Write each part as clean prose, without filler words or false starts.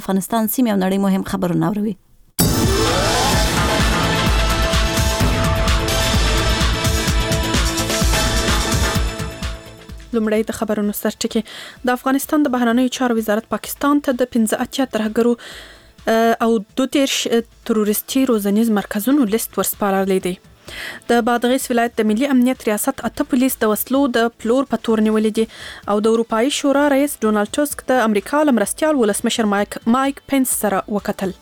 افغانستان سیمه او نړۍ مهم خبرونه اوري. لومړی د خبرونو سرټکی. د افغانستان د بهرنیو چارو وزارت پاکستان ته د 15 ترهګرو او 22 تروریستي روزنیز مرکزونو لیست ورسپارلی دی. د بادغیس ولایت د ملي امنیت ریاست 8 پولیس د وسلو د پلور په تور نیولې دي او د اروپאי شورا رئیس ډونالد ټسک د امریکا لمرستيال ولسمشر مایک پنس سره وکتل.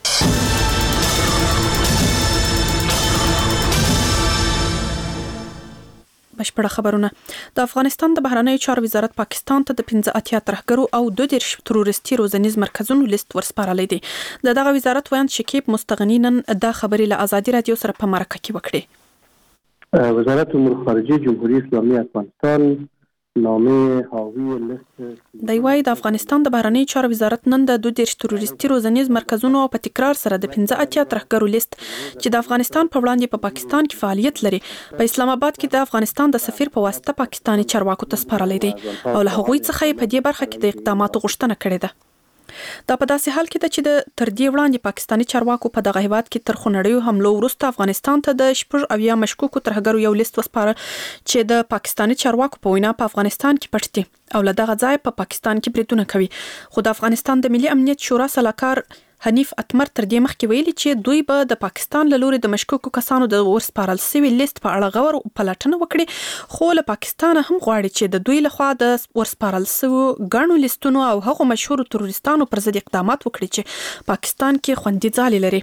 بشپړه خبرونه. د افغانستان د بهرنیو چارو وزارت پاکستان ته د 15 ترهګرو او 22 تروریستي روزنیز مرکزونو لیست ورسپارلی دی. دغه وزارت وایي شکیب مستغنی نن د خبري له ازادي رادیو سره په مرکه کې وکړي. وزارت امور خارجه جمهوری اسلامی افغانستان نامه حاوی لیست د وای د افغانستان د بهرنیو چارو وزارت نن د 22 تروریستي روزنیز مرکزونو په تکرار سره د 15 ترهګرو لیست چې د افغانستان په وړاندې په پاکستان کې فعالیت لري په اسلام آباد کې د افغانستان د سفیر په واسطه پاکستاني چارواکو ته سپارلی دی او له هغوی څخه په دې برخه کې د اقداماتو غوښتنه کړې ده. دا په داسې حال کې ده چې د تر دې وړاندې پاکستاني چارواکو په دغه هیواد کې تر خونړیو حملو وروسته افغانستان ته د شپږ او یا مشکوکو ترهګرو یو لیست وسپاره چې د پاکستاني چارواکو په وینا په افغانستان کې پټ دي او له دغه ځای په پاکستان کې بریدونه کوي. خو د افغانستان د ملي امنیت شورا سلاکار حنیف اتمر تر دې مخکې ویلي چې دوی به د پاکستان له لوري د مشکوکو کسانو د ورسپارل سوي لیست په اړه غور او پلټنه وکړي خو له پاکستان هم غواړي چې د دوی لخوا د ورسپارل سوي ګڼو لیستونو او هغو مشهور تروریستانو پر ضد اقدامات وکړي چې پاکستان کې خوندي ځای لري.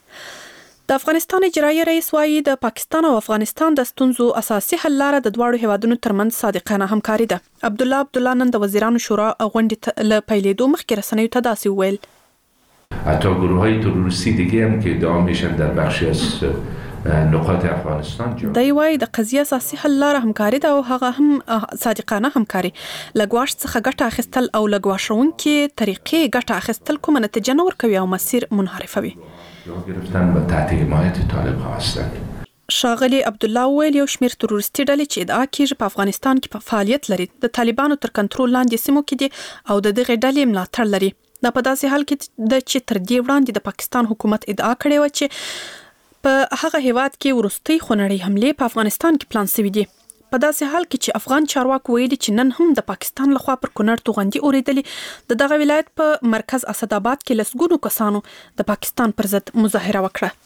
د افغانستان اجرایي رئیس وايي د پاکستان او افغانستان د ستونزو اساسي حل لاره د دواړو هیوادونو ترمنځ صادقانه همکاري ده. عبدالله نن د وزیرانو شورا غونډې له پیلېدو مخکې رسنیو ته داسې وویل. حتی گروه‌های تروریستی دیگه هم که ادعا میشن در بخشی از نقاط افغانستان جا دی وای د قضیه اساسي حل لاره همکاري ده او هغه هم صادقانه همکاري لګواش څخه ګټه اخیستل او لګواشونکې طریقې ګټه اخیستل کومه نتیجه نه ورکوي او مسیر منحرفوي. گرفتن و تحت حمایت طالب هستند. شاغلی عبدالله ویل یو شمیر تروریستي ډلې چې ادعا کیږي په افغانستان کې په فعالیت لري د طالبانو تر کنټرول لاندې سیمو کې دي او د دغه ډلې ملاتړ لري. دا په داسې حال کې د چې تر دې وړاندې د پاکستان حکومت ادعا کړې و چې په هغه هیواد کې ورستۍ خونړۍ حملې په افغانستان کې پلان شوې دي. په داسې حال کې چې افغان چارواکو ویلي چې نن هم د پاکستان لخوا پر کونړ توغندي اوریدلې دغه ولایت په مرکز اسد آباد کې لسګونو کسانو د پاکستان پر ضد مظاهره وکړه.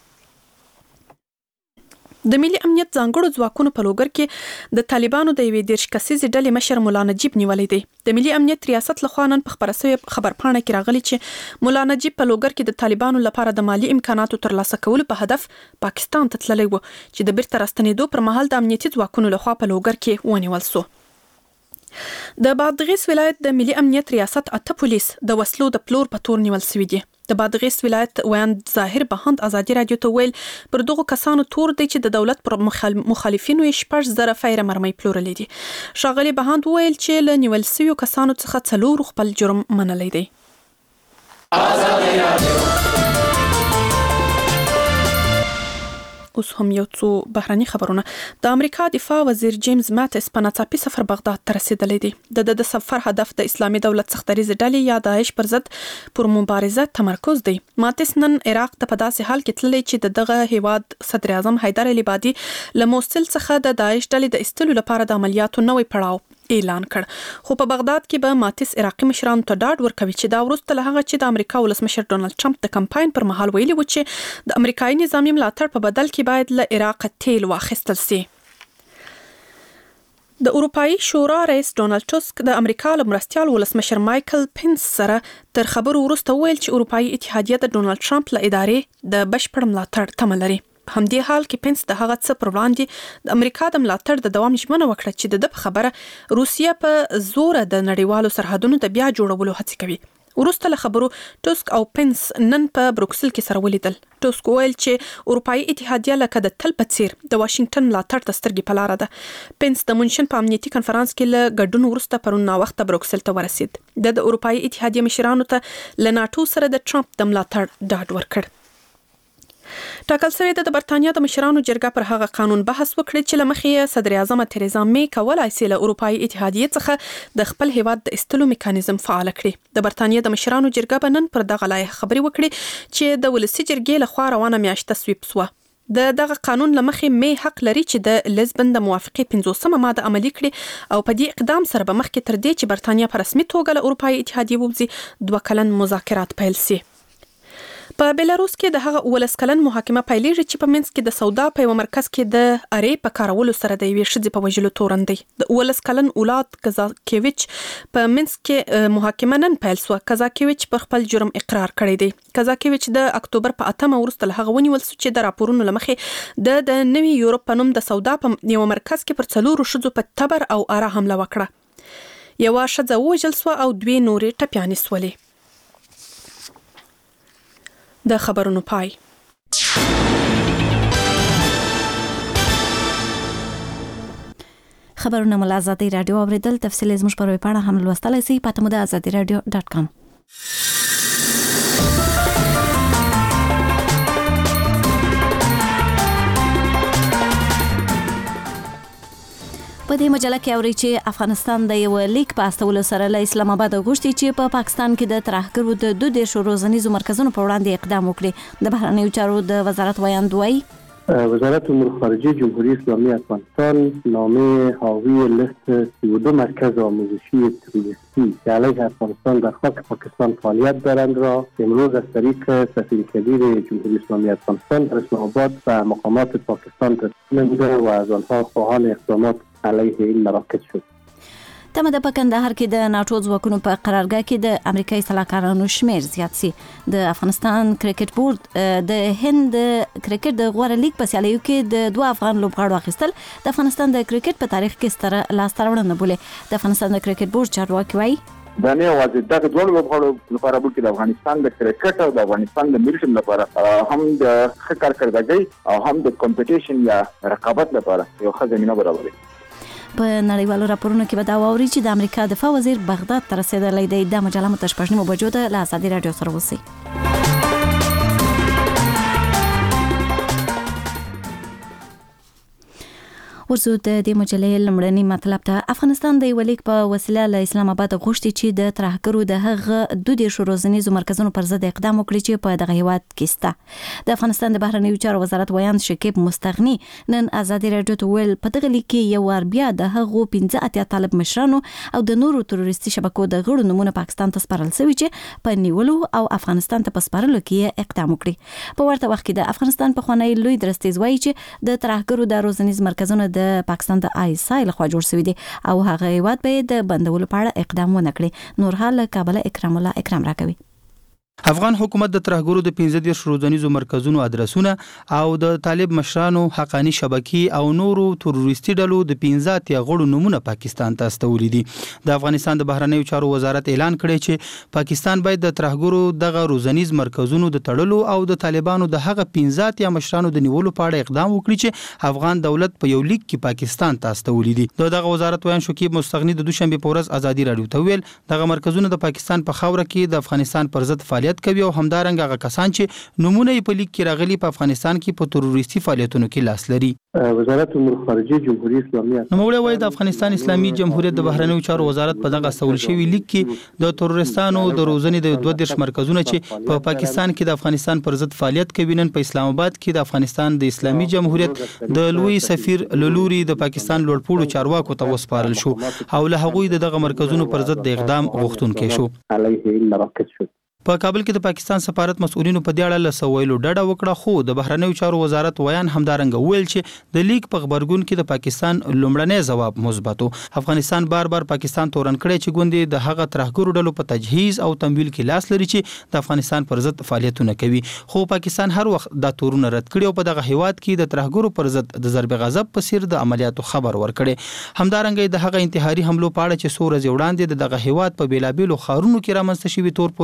د ملي امنیت ځانګړو ځواکونو په لوګر کې د طالبانو د یوې 10 کسیزې ډلې مشر مولا نجیب نیولې دی. د ملي امنیت ریاست لخوا نن په خبره شوی خبرپاڼه کې راغلی چې مولا نجیب په لوګر کې د طالبانو لپاره د مالی امکاناتو ترلاسه کولو په هدف پاکستان ته تللی و چې د بیرته راستنېدو پر مهال د امنیتي ځواکونو لخوا په لوګر کې ونیول شو. د بادغیس ولایت د ملي امنیت ریاست 8 پولیس د وسلو د پلور په تور نیول شوي دي. د بادغیس ولایت ویاند ظاهر بهند ازادي رادیو ته ویل پر دغه کسانو تور دی چې د دولت پر مخالفینو یې 10,000 فیر مرمۍ پلورلې دي. شاغلی بهند ویل چې له نیول شویو کسانو څخه 4 خپل جرم منلی دی. اوس هم یو څو بهرني خبرونه. د امریکا دفاع وزیر جیمز ماتس په ناڅاپي سفر بغداد ته رسیدلی دی. د سفر هدف د اسلامي دولت سختریزه ډلې یا داعش پر ضد پر مبارزه تمرکز دی. ماتس نن عراق ته په داسې حال کې تللی چې دغه هیواد صدر اعظم حیدر العبادي له موصل څخه د داعش ډلې د استلو لپاره د عملیاتو نوې پړاو اعلان کړ. خو په بغداد کې به ماتس عراقي مشرانو ته ډاډ ورکوي چې دا وروسته له هغه چې د امریکا ولسمشر ډونالد ټرمپ د کمپاین پر مهال ویلي و چې د امریکایي نظامي ملاتړ په بدل کې باید له عراق تیل واخیستل شي. د اروپאי شورا رئیس ډونالد ټسک د امریکا لمرستيال ولسمشر مایکل پنس سره تر خبرو وروسته ویل چې اروپאי اتحادیه د ډونالد ټرمپ له ادارې د بشپړ ملاتړ تمه لري. په همدې حال کې پنس د هغه څه پر وړاندې د امریکا د ملاتړ د دوام ژمنه وکړه چې د خبره روسیه په زور د نړیوالو سرحدونو د بیا جوړولو هڅه کوي. وروسته له خبرو ټسک او پنس نن په بروکسل کې سره ولیدل. ټسک ویل چې اروپאי اتحادیه لکه د تل په څیر د واشنگټن ملاتړ ته سترګې په لاره ده. پنس د مونشن په امنیتي کنفرانس کې له ګډون وروسته پرون ناوخته بروکسل ته ورسید. د اروپאי اتحادیه مشرانو ته له ناتو سره د ټرمپ د ملاتړ ډاډ ورکړ. ټاکل شوی د برتانیا د مشرانو جرګه پر هغه قانون بحث وکړي چې لمخې صدر اعظم تریزا می کولای شي له اروپאי اتحادیه څخه د خپل هیواد د استلو میکانیزم فعال کړي. د برتانیا د مشرانو جرګه به نن پر دغه لایحه خبري وکړي چې د ولسی جرګې لخوا روانه میاشت تصویب شوه. دغه قانون لمخې می حق لري چې د لزبن د موافقې 50مه ماده عملي کړي او په دې اقدام سره به مخکې تر دې چې برتانیا په رسمي توګه له اروپאי اتحادیه ووځي 2 کلن مذاکرات پیل شي. په بیلاروس کې د هغه 19 کلن محاکمه پیلېږي چې په منځ کې د سودا په یو مرکز کې د ارې په کارولو سره د یوې ښځې په وژلو تورن دی. د 19 کلن اولاد کازاکیویچ په منځ کې محاکمه نن پیل شوه. کازاکیویچ پر خپل جرم اقرار کړی دی. کازاکیویچ د اکتوبر په 8مه وروسته له هغه ونیول شو چې د راپورونو لمخې د نوي یورپ په نوم د سودا په یو مرکز کې پر 4 ښځو په تبر او اره حمله وکړه. یوه ښځه ووژل شوه او 2 نورې ټپیانې شولې. د خبرونو پای. خبرونه مو له ازادي رادیو اوریدل. تفصیل زموږ په ویب پاڼه هم لوستلای شئ. پته مو د azadiradio.com. په دې مجله کې اوري چې افغانستان د یو لیک په استولو سره له اسلام آباد غوښتي چې په پاکستان کې د ترهګرو د 2 روزنیزو مرکزونو په وړاندې اقدام وکړي. د بهرنیو چارو د وزارت ویاند وایي وزارت امور خارجه جمهوری اسلامی افغانستان نامه حاوی لیست 32 مرکز آموزشی تروریستی که علیه افغانستان در خاک پاکستان فعالیت دارند را امروز از طریق سفیر کبیر جمهوری اسلامی افغانستان در اسلام آباد و مقامات پاکستان تسلیم نموده و از آنها خواهان اقدامات علیه این مراکز شد. تمه ده په کندهار کې د ناټو ځواکونو په قرارګاه کې د امریکایي سلاکارانو شمیر زیات سي. د افغانستان کرکټ بورډ د هند کرکټ د غوړه لیګ په سیالیو کې د 2 افغان لوبغاړو اخیستل د افغانستان د کرکټ په تاریخ کې ستره لاسته بوله. د افغانستان د کرکټ بورډ چارواکي وایي دا نه یوازې دغه ډول لوبغاړو لپاره بلکې د افغانستان د کرکټ او د افغانستان د ملي ټیم لپاره هم د ښه کارکردګۍ او هم د کمپټیشن یا رقابت لپاره یو ښه زمينه برابروي. په نړیوالو راپورونو کې به دا واوري چې د امریکا دفاع وزیر بغداد ته رسیدلی دی. د مجله متشپشنی بجو ده له ازادي رادیو سره اوسئ. ورزو د دې مجلې لمړنی مطلب ته افغانستان د یو لیک په وسیله له اسلام آباد غوښتي چې د ترهګرو د هغه 2 روزنیزو مرکزونو پر ضد اقدام وکړي چې په دغه هیواد کې سته. د افغانستان د بهرنیو چارو وزارت ویاند شکیب مستغنی نن ازادي رادیو ته ویل په دغه لیک کې یو ور بیا د هغو 15 طالب مشرانو او د نورو تروریستي شبکو د غړو نمونه پاکستان ته سپارل شوی چې په نیولو او افغانستان ته په سپارلو کې اقدام وکړي. په ورته وخت کې د افغانستان په خوانی لوی درستیز وایي چې د ترهګرو د روزنیز مرکزونو د پاکستان د ISI لخوا جوړ شوی دی او هغه هیواد به د بندولو په اړه اقدام ونه کړي. نور حال کابل اکرام الله اکرام راکوي. افغان حکومت د ترهګرو د 15 روزنیزو مرکزونو ادرسونه او د طالب مشرانو حقانی شبکې او نورو تروریستي ډلو د 15 غړو نمونه پاکستان ته استولې دي. د افغانستان د بهرنیو چارو وزارت اعلان کړی چې پاکستان باید د ترهګرو دغه روزنیز مرکزونو د تړلو او د طالبانو د هغه 15 مشرانو د نیولو په اړه اقدام وکړي چې افغان دولت په یو لیک کې پاکستان ته استولې دي. دغه وزارت ویان شکیب مستغنی د دوشنبه په ورځ ازادي رادیو ته ویل دغه مرکزونه د پاکستان په خاوره کې د افغانستان پر ضد فعالیت کوي او همدارنګه هغه کسان چې نمونه په لیک کې راغلي په افغانستان کې په تروریستي فعالیتونو کې لاس لري. وزارت امور خارجه جمهوری اسلامی نوموړی وایي د افغانستان اسلامي جمهوریت د بهرنیو چارو وزارت په دغه استول شوی لیک کې د تروریستانو د روزنې د 2 مرکزونه چې په پاکستان کې د افغانستان پر ضد فعالیت کوي نن په اسلام آباد کې د افغانستان د اسلامي جمهوریت د لوی سفیر لوري د پاکستان لوړپوړو چارواکو ته وسپارل شو او له هغوی دغه مرکزونو پر ضد د اقدام غوښتونکي شو. علیه این مراکز شد. په کابل کې د پاکستان سفارت مسؤلینو په دې اړه له سویلو ډډه وکړه خو د بهرنیو چارو وزارت ویان همدارنګه ویل چې د لیک په خبرګون کې د پاکستان لومړنی ځواب مثبت و. افغانستان بار بار پاکستان تورن کړی چې ګوندې د هغه ترهګرو ډلو په تجهیز او تمویل کې لاس لري چې د افغانستان پر ضد فعالیتونه کوي خو پاکستان هر وخت دا تورونه رد کړي او په دغه هیواد کې د ترهګرو پر ضد د ضرب غضب په څیر د عملیاتو خبر ورکړي. همدارنګه د هغه انتحاري حملو په اړه چې 100 ورځې وړاندې دغه هیواد په بیلابیلو ښارونو کې رامنځته شوی تور پورې کړ چې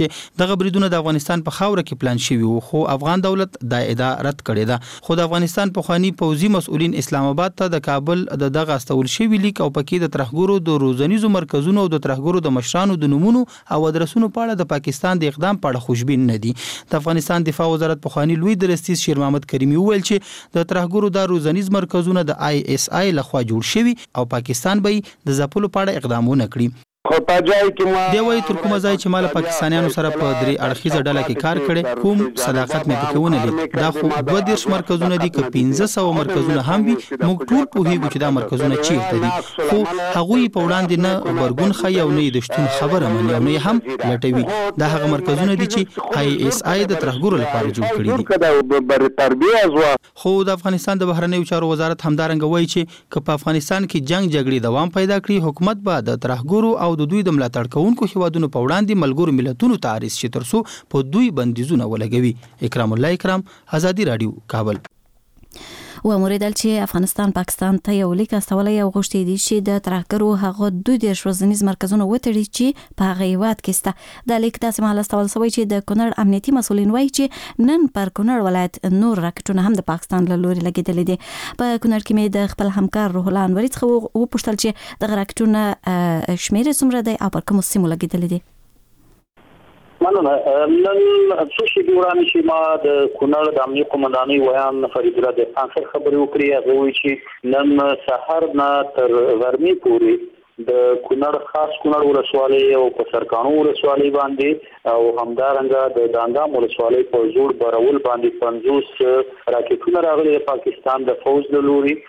چې دغه بریدونه د افغانستان په خاوره کې پلان شوي وو، خو افغان دولت دا ادعا رد کړې ده. خو د افغانستان پخوانی پوځي مسؤلین اسلام آباد ته د کابل د دغه استول شوی لیک او پکې د ترهګرو د روزنیزو مرکزونو او د ترهګرو د مشرانو د نمونو او ادرسونو په اړه د پاکستان د اقدام په اړه خوشبین نه دي. د افغانستان دفاع وزارت پخوانی لوی درستیز شیر محمد کریمی وویل چې د ترهګرو د روزنیز مرکزونه د ISI لخوا جوړ شوي او پاکستان به د ځپلو په اړه اقدامونه کړي. دی وایي تر کومه ځای چې مال پاکستانیانو سره په درې اړخیزه ډله کې کار کړي کوم صداقت مې پکې ونه لید. دا خو 22 مرکزونه دي که 1500 مرکزونه هم وي، موږ ټول پوهیږو چې دا مرکزونه چیرته دي، خو هغوی په وړاندې نه برګون خي او نه د شتون خبره مني او نه هم لټوي. دا هغه مرکزونه دي چې ISI د ترهګرو لپاره جوړ کړي دي. خو د افغانستان د بهرنیو چارو وزارت همدارنګه وایي چې که په افغانستان کې جګړې دوام پیدا کړي، حکومت به د ترهګرو او د دوی د ملاتړ کوونکو هیوادونو په وړاندې ملګرو ملتونو ته عریض شي ترڅو په دوی بندیزونه ولګوي. اکرام الله اکرام، آزادی رادیو، کابل. و موریدل چې افغانستان پاکستان ته یو لیک استولی او غوښتي دي چې د ترهګرو هغه 22 روزنیز مرکزونه وتړي چې په هغه هیواد کې سته. د لیک داسې مهال استول شوی چې د کونړ امنیتي مسولین وایي چې نن پر کونړ ولایت نور راکټونه هم د پاکستان له لوري لګیدلې دي. په کونړ کې مې د خپل همکار روح الله انوري څخه وپوښتل چې د راکټونه شمېر څومره دی او پر کومو سیمو لګیدلې دي. مننه. نن څو شي وړاندې چې ما د کونړ د امنیت قومندانۍ ویان فرید الله د خان خبرې وکړې. هغه وایي چې نن سحر نه تر غرمې پورې د کونړ خاص کونړ ولسوالۍ او په سرکانو ولسوالۍ باندې او همدارنګه د دانګام ولسوالۍ په زوړ برول باندې 50 راکټونه راغلي پاکستان د فوج له لوري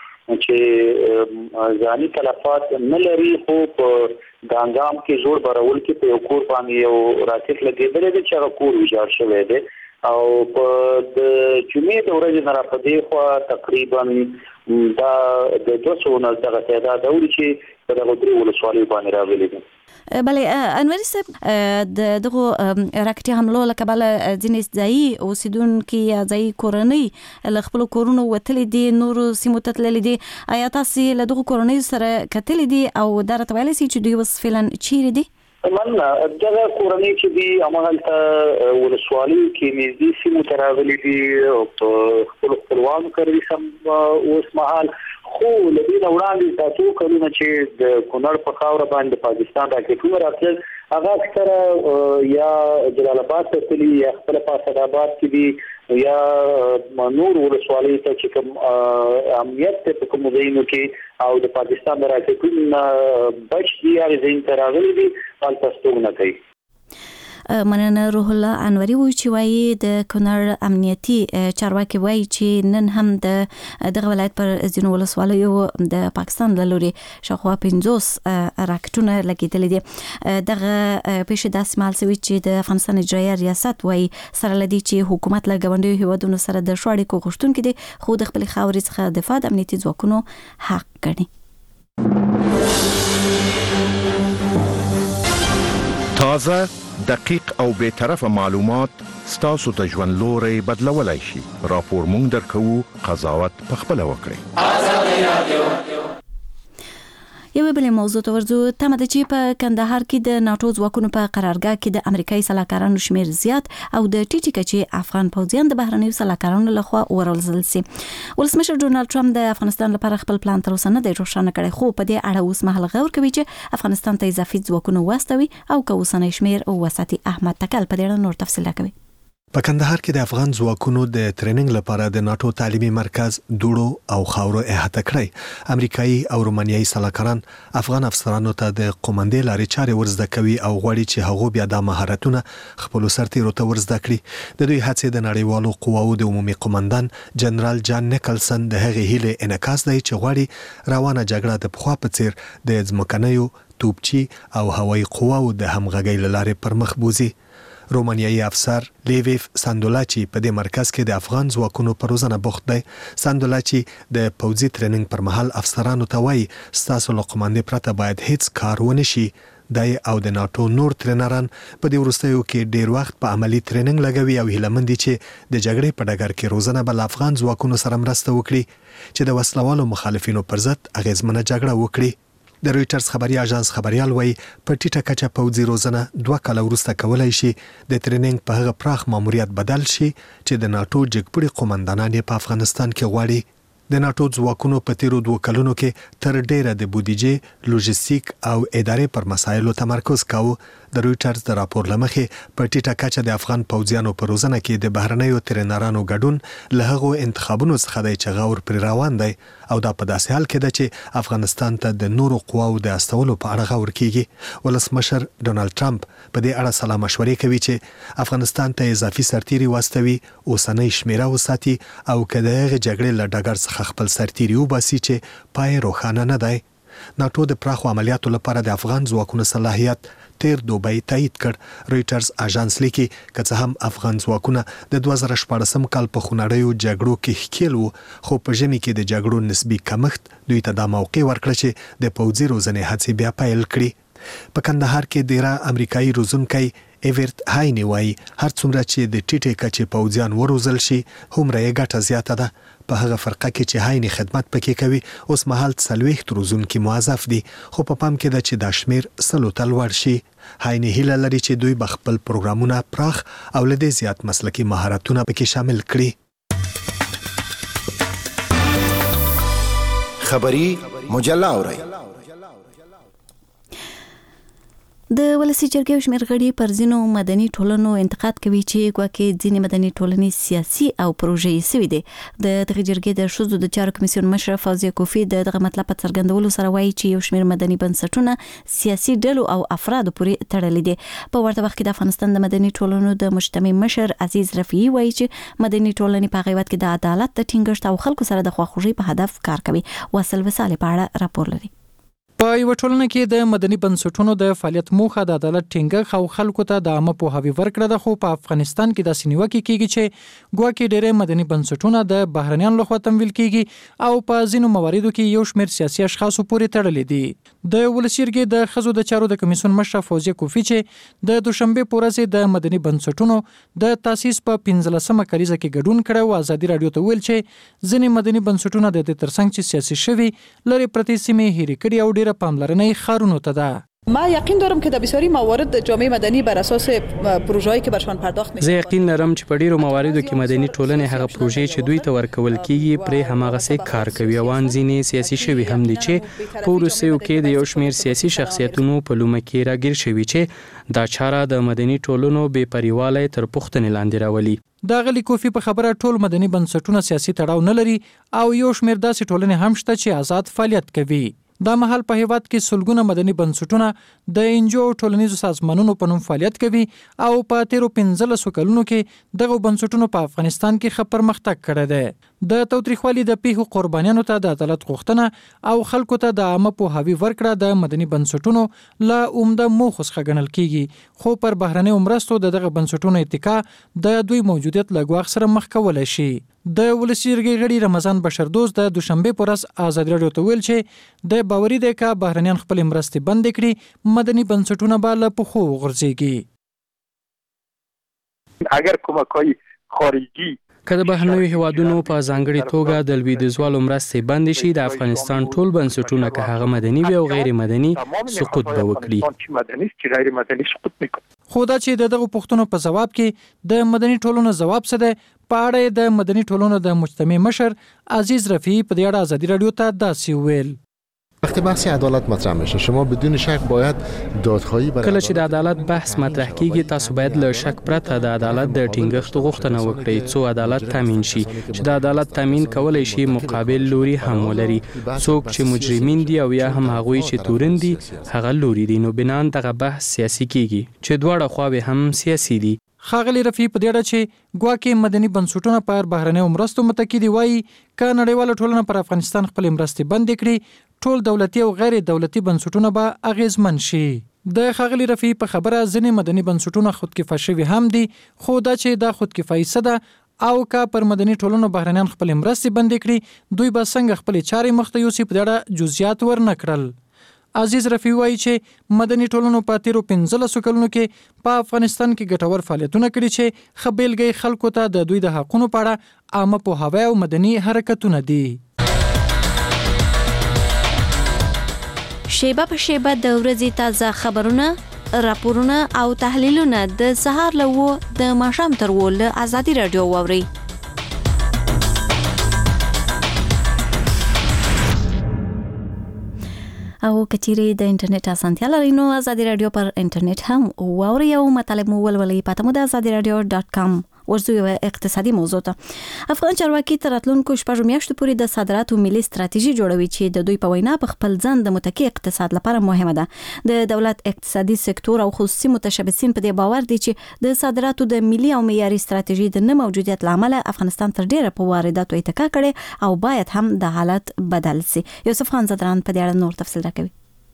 چې ځاني تلفات نه لري، خو په دانګام کې زوړ برول کې په یو کور باندې یو راکټ لګېدلی دی چې هغه کور ویجاړ شوی دی او په د جمعې د ورځې نه راپدې خوا تقریبا دا د 200 نه دغه تعداد اوري چې په دغه درې ولسوالیو باندې راغلي دي. بله انوري صاحب، دغه راکټي حملو له کبله ځینې ځایي اوسیدونکي یا ځایي کورنۍ له خپلو کورونو وتلي دي، نورو سیمو ته تللي دي. آیا تاسې له دغو کورنیو سره کتلي دي او دا راته ویلی سي چې دوی اوس فعلا چیرې دي؟ مننه. دغه کورنۍ چې دي هماغلته ولسوالیو کې نږدې سیمو ته راغلي دي او په خپلو خپلوانو کړي سم اوس مهال، خو له دې نه وړاندې دا څو کلونه چې د کونړ په خاوره باندې پاکستان راکټونه راتلل، هغه اکثره یا جلال آباد ته تللي یا خپل په اسد آباد کې دي یا نور ولسوالیو ته چې کوم امنیت په کوم ځایونو کې او د پاکستان د راکټونو بچ دي هغه ځای ته راغلي دي، هلته ستوګنه کوي. مننه. روح الله انوري وایي چې وایي د کونړ امنیتي چارواکي وایي چې نن هم دغه ولایت پر ځینو ولسوالیو د پاکستان له لوري شاوخوا 50 راکټونه لګېدلي دي. دغه پیښې داسې مهال شوي چې د افغانستان اجرایه ریاست وایي سره له دې چې حکومت له ګاونډیو هیوادونو سره د ښو اړیکو غوښتونکی دی، خو د خپلې خاورې څخه دفاع د امنیتي ځواکونو حق ګڼي. تازه، دقیق او بے طرفه معلومات ستاسو ته ژوند لوري بدلولای شي. راپور مونږ درکو، قضاوت پخپله وکړئ. آزادي رادیو. یو بل موضوع ته ورځو. تمه ده چې په کندهار کې د ناتو ځواکونو په قرارګاه کې د امریکایي سلاکارانو شمیر زیات او د ټیټی کچې افغان پوځیان د بهرنیو سلاکارانو لخوا ورولزل سي. ولسمشر ډونالد ټرمپ د افغانستان لپاره خپل پلان تر اوسه نه دی روښانه کړی، خو په دې اړه اوس مهال غور کوي چې افغانستان ته اضافي ځواکونه واستوي او که اوسنی شمیر وساتي. احمد تکل په دې اړه نور تفصیل کوي. په کندهار کې د افغان ځواکونو د ټریننګ لپاره د ناتو تعلیمي مرکز دوړو او خاورو احاطه کړی. امریکایي او رومانیایي سلاکاران افغان افسرانو ته د قومندې لارې چارې ورزده کوي او غواړي چې هغه بیا د مهارتونه خپل سرتیرو ته ورزده کړي. د دوی هڅې د نړیوالو قواو د عمومي قومندان جنرال جان نیکلسن د هغې هیلې انعکاس دی چې غواړي روانه جګړه د پخوا په څیر د ځمکنیو، توپچي او هوایي قواو د همغږۍ له لارې پر مخ بوزي. رومانیایي افسر لیویف ساندولاچي په دې مرکز کې د افغان ځواکونو پر روزنه بوخت دی. ساندولاچي د پوځي ټریننګ پر مهال افسرانو ته وایي ستاسو له قومندې پرته باید هیڅ کار ونه شي. دی او د ناتو نور ټرینران په دې وروستیو کې ډیر وخت په عملی ټریننګ لګوي او هیلهمند دي چې د جګړې په ډګر کې روزنه بل افغان ځواکونو سره مرسته وکړي چې د وسلوالو مخالفینو پر ضد اغیزمنه جګړه وکړي. د رويټرز خبري اژانس خبريال وایي په ټیټه کچه پوځي روزنه 2 کال وروسته کولای شي د ټریننګ په هغه پراخ ماموریت بدل شي چې د ناتو جګپړي قومندانان په افغانستان کې غواړي. د ناتو ځواکونو په تیرو 2 کلونو کې تر ډیره د بودیجې، لوجستیک او ادارې پر مسایلو تمرکز کاوه. د رويټرز د راپور لمخې په ټیټه کچه د افغان پوځیانو په روزنه کې د بهرنیو ترینرانو ګډون له هغو انتخابونو څخه دی چې غور پر روان دی او دا په داسې حال کې ده چې افغانستان ته د نورو قواو د استولو په اړه غور کیږي. ولسمشر ډونالد ټرمپ په دې اړه سلا مشورې کوي چې افغانستان ته اضافي سرتیري واستوي، اوسنۍ شمیره وساتي او کله هغه جګړې له ډګر څخه خپل سرتیري وباسي چې پای روښانه نه دی. ناتو د پراخو عملیاتو لپاره د افغان ځواکونو صلاحیت تیر دوبۍ تایید کړ. رويټرز اژانس لیکي که څه هم افغان ځواکونه د 2014 کال په خونړیو جګړو کې ښکیل وو، خو په ژمي کې د جګړو نسبی کمښت دوی ته دا موقع ورکړه چې د پوځي روزنې هڅې بیا پیل کړي. په کندهار کې ډیره امریکایي روزونکي ایورت هایني وایي هر څومره چې د ټیټې کچې پوځیان وروزل شي هومره یې ګټه زیاته ده. په هغه فرقه کې چې هایني خدمت پکې کوي اوس مهال 40 روزونکي موظف دي، خو په پام کې ده چې دا شمیر 100 ته لوړ شي. هایني هیله لري چې دوی به خپل پروګرامونه پراخ او له دې زیات مسلکي مهارتونه پکې شامل کړي. خبري مجله اورئ. د ولسی جرګې شمیر غړي پر ځینو مدني ټولنو انتقاد کوي چې ګواکې ځینې مدني ټولنې سیاسي او پروژې سوي دي. د دغه جرګې د شذو د چارو کمیسیون مشر فوزیه کوفی دغه مطلب په څرګندولو سره وایي چې یو شمیر مدني بنسټونه سیاسي ډلو او افرادو پورې تړلي دي. په ورته وخت کې د افغانستان د مدني ټولنو د مجتمع مشر عزیز رفیعي وایي چې مدني ټولنې په غیبت کې د عدالت د ټینګښت او خلکو سره د خواخوږي په هدف کار کوي. وصل وساله په اړه راپور لري. په یو ټولنه کې د مدني بنسټونو د فعالیت موخه د عدالت ټینګښت او خلکو ته د عامه پوهاوي ورکړه ده، خو په افغانستان کې داسې نیوکه کیږي چې ګواکې ډېر مدني بنسټونه د بهرنیانو لخوا تمویل کیږي او په ځینو مواردو کې یو شمېر سیاسي اشخاصو پورې تړلي دي. د ولسی جرګې د ښځو د چارو د کمیسیون مشر فوزیه کوفی چې د دوشنبه په ورځ د مدني بنسټونو د تاسیس په 15مه کلیزه کې ګډون کړ او ازادي رادیو ته ویل چې ځینې مدني بنسټونه د دې ترڅنګ چې سیاسي شوي لري پرتې سیمې هېرې کړي او ډېره پاملرنه خارونو ته ده. ما یقین دارم که در بسیاری موارد جامعه مدنی بر اساس پروژه‌ای که برشان پرداخت میشه. زه یقین لرم چې په ډیرو مواردو کې مدني ټولنې هغه پروژې چې دوی ته ورکول کیږي پرې هماغه سي کار کوي. وان ځینې سیاسي شوي هم دي چې په روسیو کې د یو شمېر سیاسي شخصیتونو په لومه کې راګیر شوي چې دا چاره د مدني ټولنو بې پریواله تر پوښتنې لاندې راولي. دا غلی کوفی په خبره ټول مدني بنسټونه سیاسي تړاو نه لري او یو شمېر داسې ټولنې هم شته چې آزاد فعالیت کوي. دا مهال په هیواد کې سلګونه مدني بنسټونه د انجو ټولنیزو سازمانونو په نوم فعالیت کوي او په تیرو 15 کلونو کې دغه بنسټونو په افغانستان کې ښه پرمختګ کړی دی. د تاوتریخوالي د پیښو قربانیانو ته د عدالت غوښتنه او خلکو ته د عامه پوهاوي ورکړه د مدني بنسټونو له عمده موخو څخه ګڼل کیږي، خو پر بهرنیو مرستو دغه بنسټونو اتکا د دوی موجودیت له ګواښ سره مخ کولی شي. د ولسی جرګې غړي رمضان بشردوست د دوشنبه پر ورځ آزاد رادیو ته ویل چې د باوري دی که بهرنیان خپل مرستې بند کړي مدني بنسټونه به له پښو وغورځېږي. اگر کمک‌های خارجي که د بهرنیو هیوادونو په ځانګړي توګه د لویدیځوالو مرستې بند شي د افغانستان ټول بنسټونه که هغه مدني وي او غیر مدني سقوط به وکړي. خو دا چې دغه پوښتنو په جواب کې د مدني ټولنو جواب څه دی په اړه د مدني ټولنو د مجتمع مشر عزیز رفیعي په دې اړه ازادي رادیو ته داسې ویل. وقتی بحث عدالت مطرح میشه شما بدون شک باید دادخواهی برای کله چې د عدالت بحث مطرح کیږي تاسو باید له شک پرته د عدالت د ټینګښت غوښتنه وکړئ څو عدالت تامین شي چې د عدالت تامین کولای شي مقابل لوري هم ولري. څوک چې مجرمین دي او یا هم هغوی چې تورن دي هغه لوري دي، نو بنان دغه بحث سیاسي کیږي چې دواړه خواوې هم سیاسي دي. ښاغلي رفیع په دې اړه چې ګواکې مدني بنسټونه پر بهرنیو مرستو متکي دي وایي که نړیواله ټولنه پر افغانستان خپل مرستې بندې کړي ټول دولتي او غیر دولتي بنسټونه به اغیزمن شي. د ښاغلي رفیع په خبره ځینې مدني بنسټونه خودکفا شوي هم دي، خو دا چې دا خودکفایي څه ده او که پر مدني ټولنو بهرنیان خپل مرستې بندې کړي دوی به څنګه خپلې چارې مخته یوسي په دې اړه جزئیات ورنه کړل. عزیز رفیع وایي چې مدني ټولنو په تیرو 15 کلونو کې په افغانستان کې ګټور فعالیتونه کړي چې ښه بیلګې خلکو ته د دوی د حقونو په اړه عامه پوهاوی او مدني حرکتونه دي. شیبه په شیبه د ورځې تازه خبرونه، راپورونه او تحلیلونه د سهار له 9 د ماښام تر 10 له آزادي رادیو واوري. او کچيري د انټرنیټ اسانتیا لري نو آزادي رادیو پر انټرنیټ هم واوري او مطالب مو ولولئ. پته مو د azadiradio.com. ورزو یو اقتصادي موضوع ته. افغان چارواکي تر راتلونکو شپږ میاشتو پورې د صادراتو ملي ستراتیژي جوړوي چې د دوی په وینا په خپل ځان د متکی اقتصاد لپاره مهمه ده. د دولت اقتصادي سکتور او خصوصي متشبثین په دې باور دي چې د صادراتو د ملي او معیاري ستراتیژي د نه موجودیت لامل افغانستان تر ډیره په وارداتو اتکا کړي او باید هم د حالت بدل شي. یوسف خان زدران په دې اړه نور تفصیل راکوي.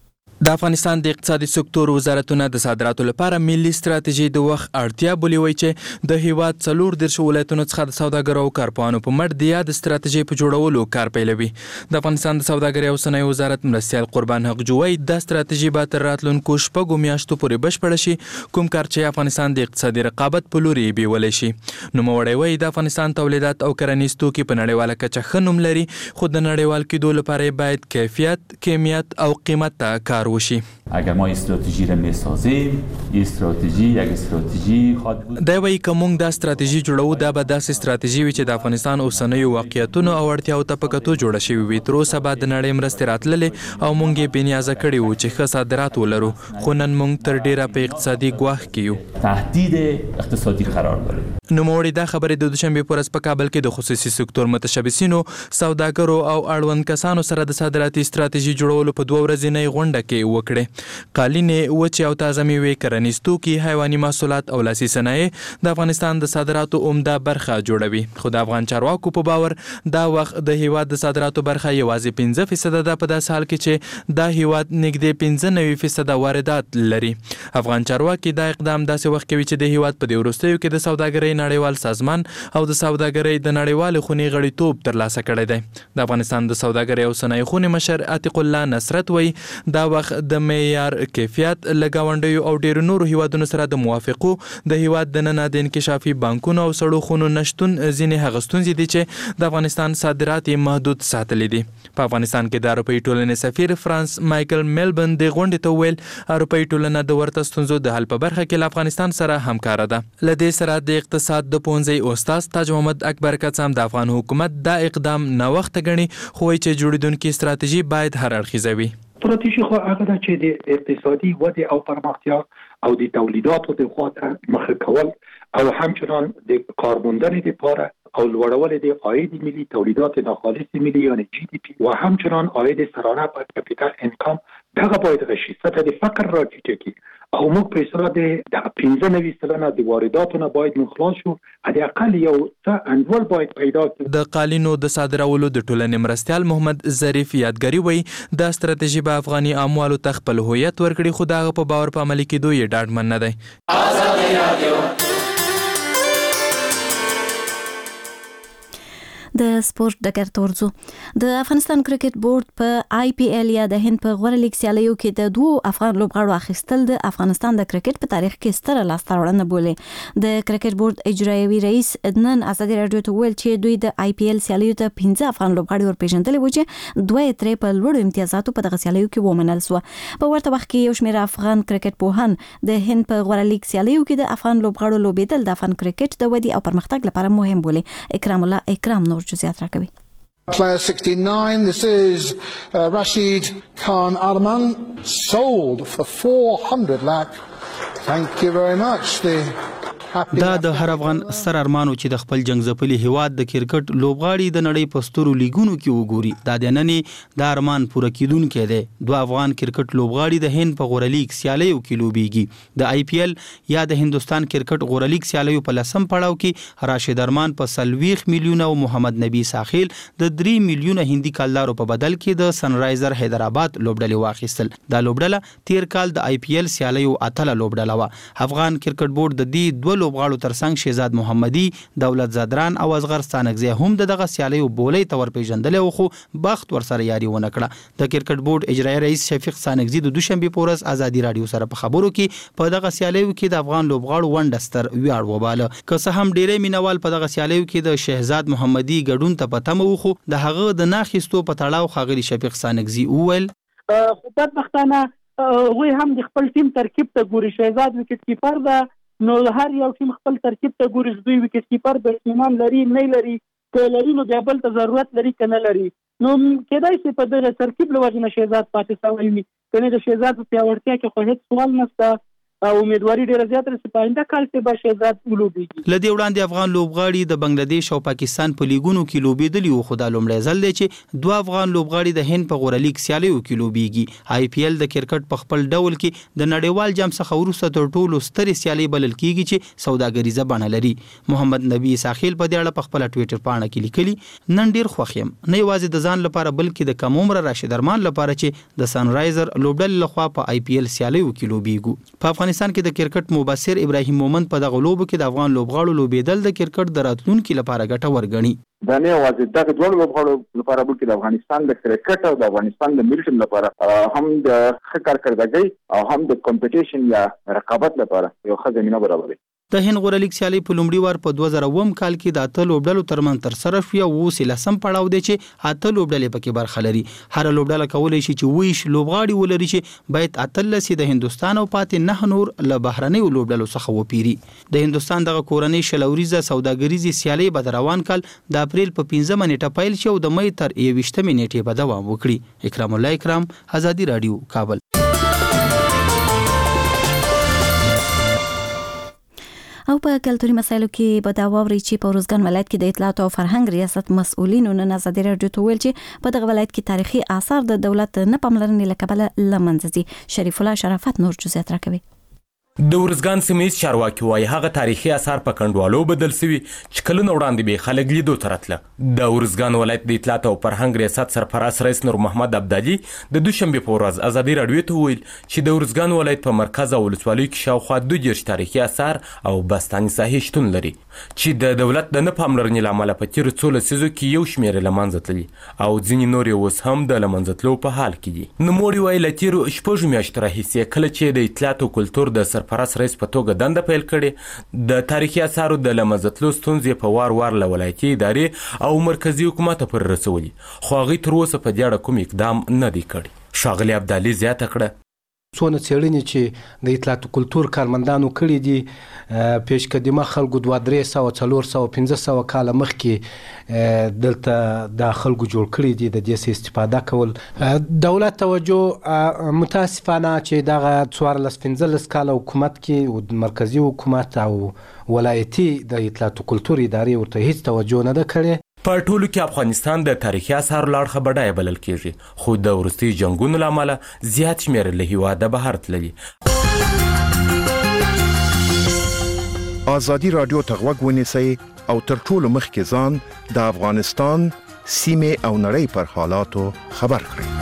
د افغانستان د اقتصادي سکتور وزارتونه د صادراتو لپاره ملي ستراتیژي د وخت اړتیا بولي وي چې د هیواد 14 ولایتونو څخه د سوداګرو او کارپوهانو په مټ د یاد ستراتیژي په جوړولو کار پیلوي. د افغانستان د سوداګرۍ او صنایع وزارت مرستیال قربان حق جوی د ستراتیژي به تر راتلونکو شپږو میاشتو پورې بشپړ شي، کوم کار چې افغانستان د اقتصادي رقابت په لوري بیولای شي. نو موړی وي د افغانستان تولیدات او کرنیز توکي په نړیواله کچه ښه نوم لري، خو د نړیوال کېدو لپاره باید کیفیت، کمیت او قیمت ته کار وشي. اگر ما استراتژی را میسازیم، استراتژی یک استراتژی خواهد بود. دا وایي که موږ دا ستراتیژي جوړو دا به داسې ستراتیژي وي چې د افغانستان اوسنیو واقعیتونو او اړتیاو ته په کتو جوړه شوې وي. تر اوسه به د نړۍ مرستې راتللې او موږ یې بېنیازه کړي وو چې ښه صادرات ولرو، خو نن موږ تر ډیره په اقتصادي ګواښ کې یو. تهدید اقتصادي قرار داریم. نوموړي دا خبرې د دوشنبې په ورځ په کابل کې د خصوصي سکتور متشبثینو، سوداګرو او اړوند کسانو سره د صادراتي ستراتیژي جوړولو په 2 ورځنۍ غونډه کې وکړې. قالینې، وچې او تازه میوې، کرنیز توکي، حیواني محصولات او لاسي صنایع د افغانستان د صادراتو عمده برخه جوړوي. خو د افغان چارواکو په باور دا وخت د هیواد د صادراتو برخه یوازې 5% ده، په داسې حال کې چې دا هیواد نږدې 95% واردات لري. افغان چارواکي دا اقدام داسې وخت کوي چې د هیواد په دې وروستیو کې د سوداګرۍ نړیوال سازمان او د سوداګرۍ د نړیوال خونې غړیتوب ترلاسه کړی دی. د افغانستان د سوداګرۍ او صنایع خونې مشر عتیق الله نصرت وایي دا وخت د معیار، کیفیت، لګاونډیو او ډیرو نورو هیوادونو سره د موافقو د هیواد د نن د انکشافي بانکونو او سړو خونو نشتون ځینې هغه ستونزې دي چې د افغانستان صادرات محدود ساتلي دي. په افغانستان کې د اروپایي ټولنې سفیر فرانس مایکل میلبن د غونډې ته ویل اروپایي ټولنه د ورته ستونزو د حل په برخه کې له افغانستان سره همکاره ده. له دې سره د اقتصاد د پوهنځي استاد تاج محمد اکبر کڅام د افغان حکومت دا اقدام ناوخته ګڼي، خو وایي چې جوړیدونکې ستراتیژي باید هر اړخیزه وي. ستراتیژي خو هغه ده چې د اقتصادي ودې او پرمختیا او د تولیداتو د خواته مخه کول او همچنان د کارموندنې لپاره او لوړول د عاید ملي تولیدات ناخالص ملي یعنی GDP و همچنان عاید سرانه پر کپیتال انکام دغه باید غشي سطح د فقر را ټیټه کړي او موږ په اصطلاح د 95% د وارداتونو باید مخلاص شو، حداقل یو څه انډول باید پیدا کړي. د قالینو د صادرولو د ټولنې مرستیال محمد ظریف یادګاری وایي دا ستراتیژي به افغاني اموالو ته خپل هویت ورکړي، خو دغه په باور په عملي کېدو یې ډاډمن نه دی. آزادي رادیو د سپورت ډګر تورزو. د افغانستان کرکټ بورډ په IPL یا د هند په غوړه لیګ سیالیو کې د 2 افغان لوبغاړو اخیستل د افغانستان د کرکټ په تاریخ کې ستره لاسته راوړنه بولي. د کرکټ بورډ اجرایوي رئیس نن آزادي رادیو ته ویل چې دوی د IPL سیالیو ته 15 افغان لوبغاړي ورپېژندلي وو چې 2 ترې په لوړو امتیازاتو په دغه سیالیو کې ومنل شو. په ورته وخت کې یو شمېر افغان کرکټ پوهان د هند په غوړه لیګ سیالیو کې د افغان لوبغاړو لوبېدل د افغان کرکټ د ودې او پرمختګ لپاره مهم بولي. اکرام الله اکرام نور جزئیات راکوي. Player 69, this is Rashid Khan Arman, sold for 400 lakh. Thank you very much. دا د هر افغان ستر ارمانو چې د خپل جنگ ځپلي هیواد د کرکټ لوبغاړي د نړۍ په سترو لیګونو کې وګوري. دا د نننې د ارمان پوره کیدونکې دی. 2 افغان کرکټ لوبغاړي د هند په غوړه لیګ سیالیو کې لوبېږي. د IPL یا د هندستان کرکټ غوړه لیګ سیالیو په 10م پړاو کې راشد ارمان په 40 میلیونه او محمد نبی ساحل د 3 میلیونه هندي کالدارو په بدل کې د سنرایزر حیدرآباد لوبډلې واخیستل. دا لوبډله تیر کال د IPL سیالیو اتله لوبډله و. افغان کرکټ بورډ د دې 2 لوبغاړو ترڅنګ شهزاد محمدي، دولت زادران او اصغر ستانکزی هم دغه سیالیو بولې تور پیژندل، خو بخت ورسره یاري ونه کړه. د کرکټ بورډ اجرایي رئیس شفیق ستانکزی د دوشنبه په ورځ آزادي رادیو سره په خبرو کې په دغه سیالیو کې د افغان لوبغاړو ونډستر ویاړ وباله. که څه هم ډیرې مینوال په دغه سیالیو کې د شهزاد محمدي ګډون ته پته مو، خو د هغه د ناخستو په تړاو خاغلی شفیق ستانکزی وویل خو بدبختانه هغوی هم د خپل ټیم ترکیب ته ګوري. شهزاد وکټ کیپر ده، نو هر یو ټیم خپل ترکیب ته ګوري. دوی وکټ کیپر بیټسمنان لري نه لري، که لري نو بیا بل ته ضرورت لري که نه لري. نو کېدای شي په دغه ترکیب له وجې نه شهزاد پاتې سوی وي، که نه د شهزاد په پیاوړتیا کې خو هېڅ سوال نشته او امیدواري ډیره زیاته ده چې په آینده کال کې به شهزاد ولوبېږي. له دې وړاندې افغان لوبغاړي د بنگلادیش او پاکستان په لیګونو کې لوبېدلي وو، خو دا لومړی ځل دی چې دوه افغان لوبغاړي د هند په غوره لیګ سیالیو کې لوبېږي. آی پی ایل د کرکټ په خپل ډول کې د نړیوال جام څخه وروسته تر ټولو سترې سیالۍ بلل کېږي چې سوداګریزه بڼه لري. محمد نبی ساحل په دې اړه په خپل ټویټر پاڼه کې لیکلي، نن ډیر خوښ یم، نه یوازې د ځان لپاره بلکې د کم عمره راشد ارمان لپاره چې د سنرایزر لوبډلې لخوا په آی پی ایل سیالیو کې لوبېږو. په افغانستان کې د کرکټ مبصر ابراهیم مومند په دغه لوبو کې د افغان لوبغاړو لوبېدل د کرکټ د راتلونکي لپاره ګټور ګڼي. دا نه یوازې دغه ډول لوبغاړو لپاره بلکې د افغانستان د کرکټ او د افغانستان د ملي ټیم لپاره هم د ښه کارکردګۍ او هم د کمپټیشن یا رقابت لپاره یو ښه زمینه برابروي. د هند غوره لیګ سیالي په لومړي وار په 2009 کال کې د 8 لوبډلو ترمنځ ترسره شوې او اوس لسم پړاو دی چې 8 لوبډلې پکې برخه لري. هر لوبډله کولی شي چې ویش لوبغاړي ولري چې باید 8 د هندستان او پاتې 9 نور له بهرنیو لوبډلو څخه وپیري. د هندستان دغه کورنۍ شلوریزه سوداګریزي سیالي به روان کال د اپریل په 15 نیټه پیل شو او د مې تر 21 نیټې به دوام وکړي. اکرام الله اکرام، آزادی رادیو، کابل. او په کلتوري مسایلو کې به دا واوري چې په روزګان ولایت کې د اطلاعات او فرهنګ ریاست مسؤلینو نن ازادي رادیو ته ویل چې په دغه ولایت کې تاریخي آثار د دولت نه پاملرنې له کبله له منځه ځي. شریف الله شرافت نور جزئیات راکوي. د ورزګان سیمې چارواکي وايي هغه تاریخي آثار په کندوالو بدل شوي چې کلونه وړاندې به خلک لیدو ته راتله. د ورزګان ولایت د اطلاعات او فرهنګ ریاست سرپرست رئیس نور محمد ابدالي د دوشنبه په ورځ ازادي رادیو ته ویل چې د ورزګان ولایت په مرکز او ولسوالۍ کې شاوخوا 22 تاریخي آثار او بستاني ساحې شتون لري چې د دولت د نه پاملرنې له امله په تیرو څو لسیزو کې یو شمېر له منځه تللي او ځینې نور اوس هم د له منځه تلو په حال کې دي. نوموړي وایي له تیرو شپږو میاشتو راهیسې کله چې د اطلاعات او کلتور د سرپرست رئیس په توګه دنده پیل کړي د تاریخي آثارو د له منځه تلو ستونزې په وار وار له ولایتي ادارې او مرکزي حکومت پورې رسولي، خو هغوی تر اوسه په دې اړه کوم اقدام نه دی کړی. ښاغلي ابدالي زیاته کړه څونه څېړنې چې د اطلاعات کلتور کارمندانو کړي دي پیشقدمه خلکو 2300 کاله مخکې دلته د خلکو جوړ کړي دي د دې استفاده کول. دولت توجه متاسفانه چې دغه 14-15 کاله حکومت کې مرکزی حکومت او ولایتي د اطلاعات کلتور ادارې ورته هیڅ توجه نه ده کړې. په ټولو کې افغانستان د تاریخي آثارو له اړخه بډایه بلل کېږي، خو د وروستي جنګونو له امله زیات شمېر له هېواده بهر تللي. آزادي رادیو ته غوږ ونیسئ او تر ټولو مخکې ځان د افغانستان سیمې او نړۍ پر حالاتو خبر کړئ.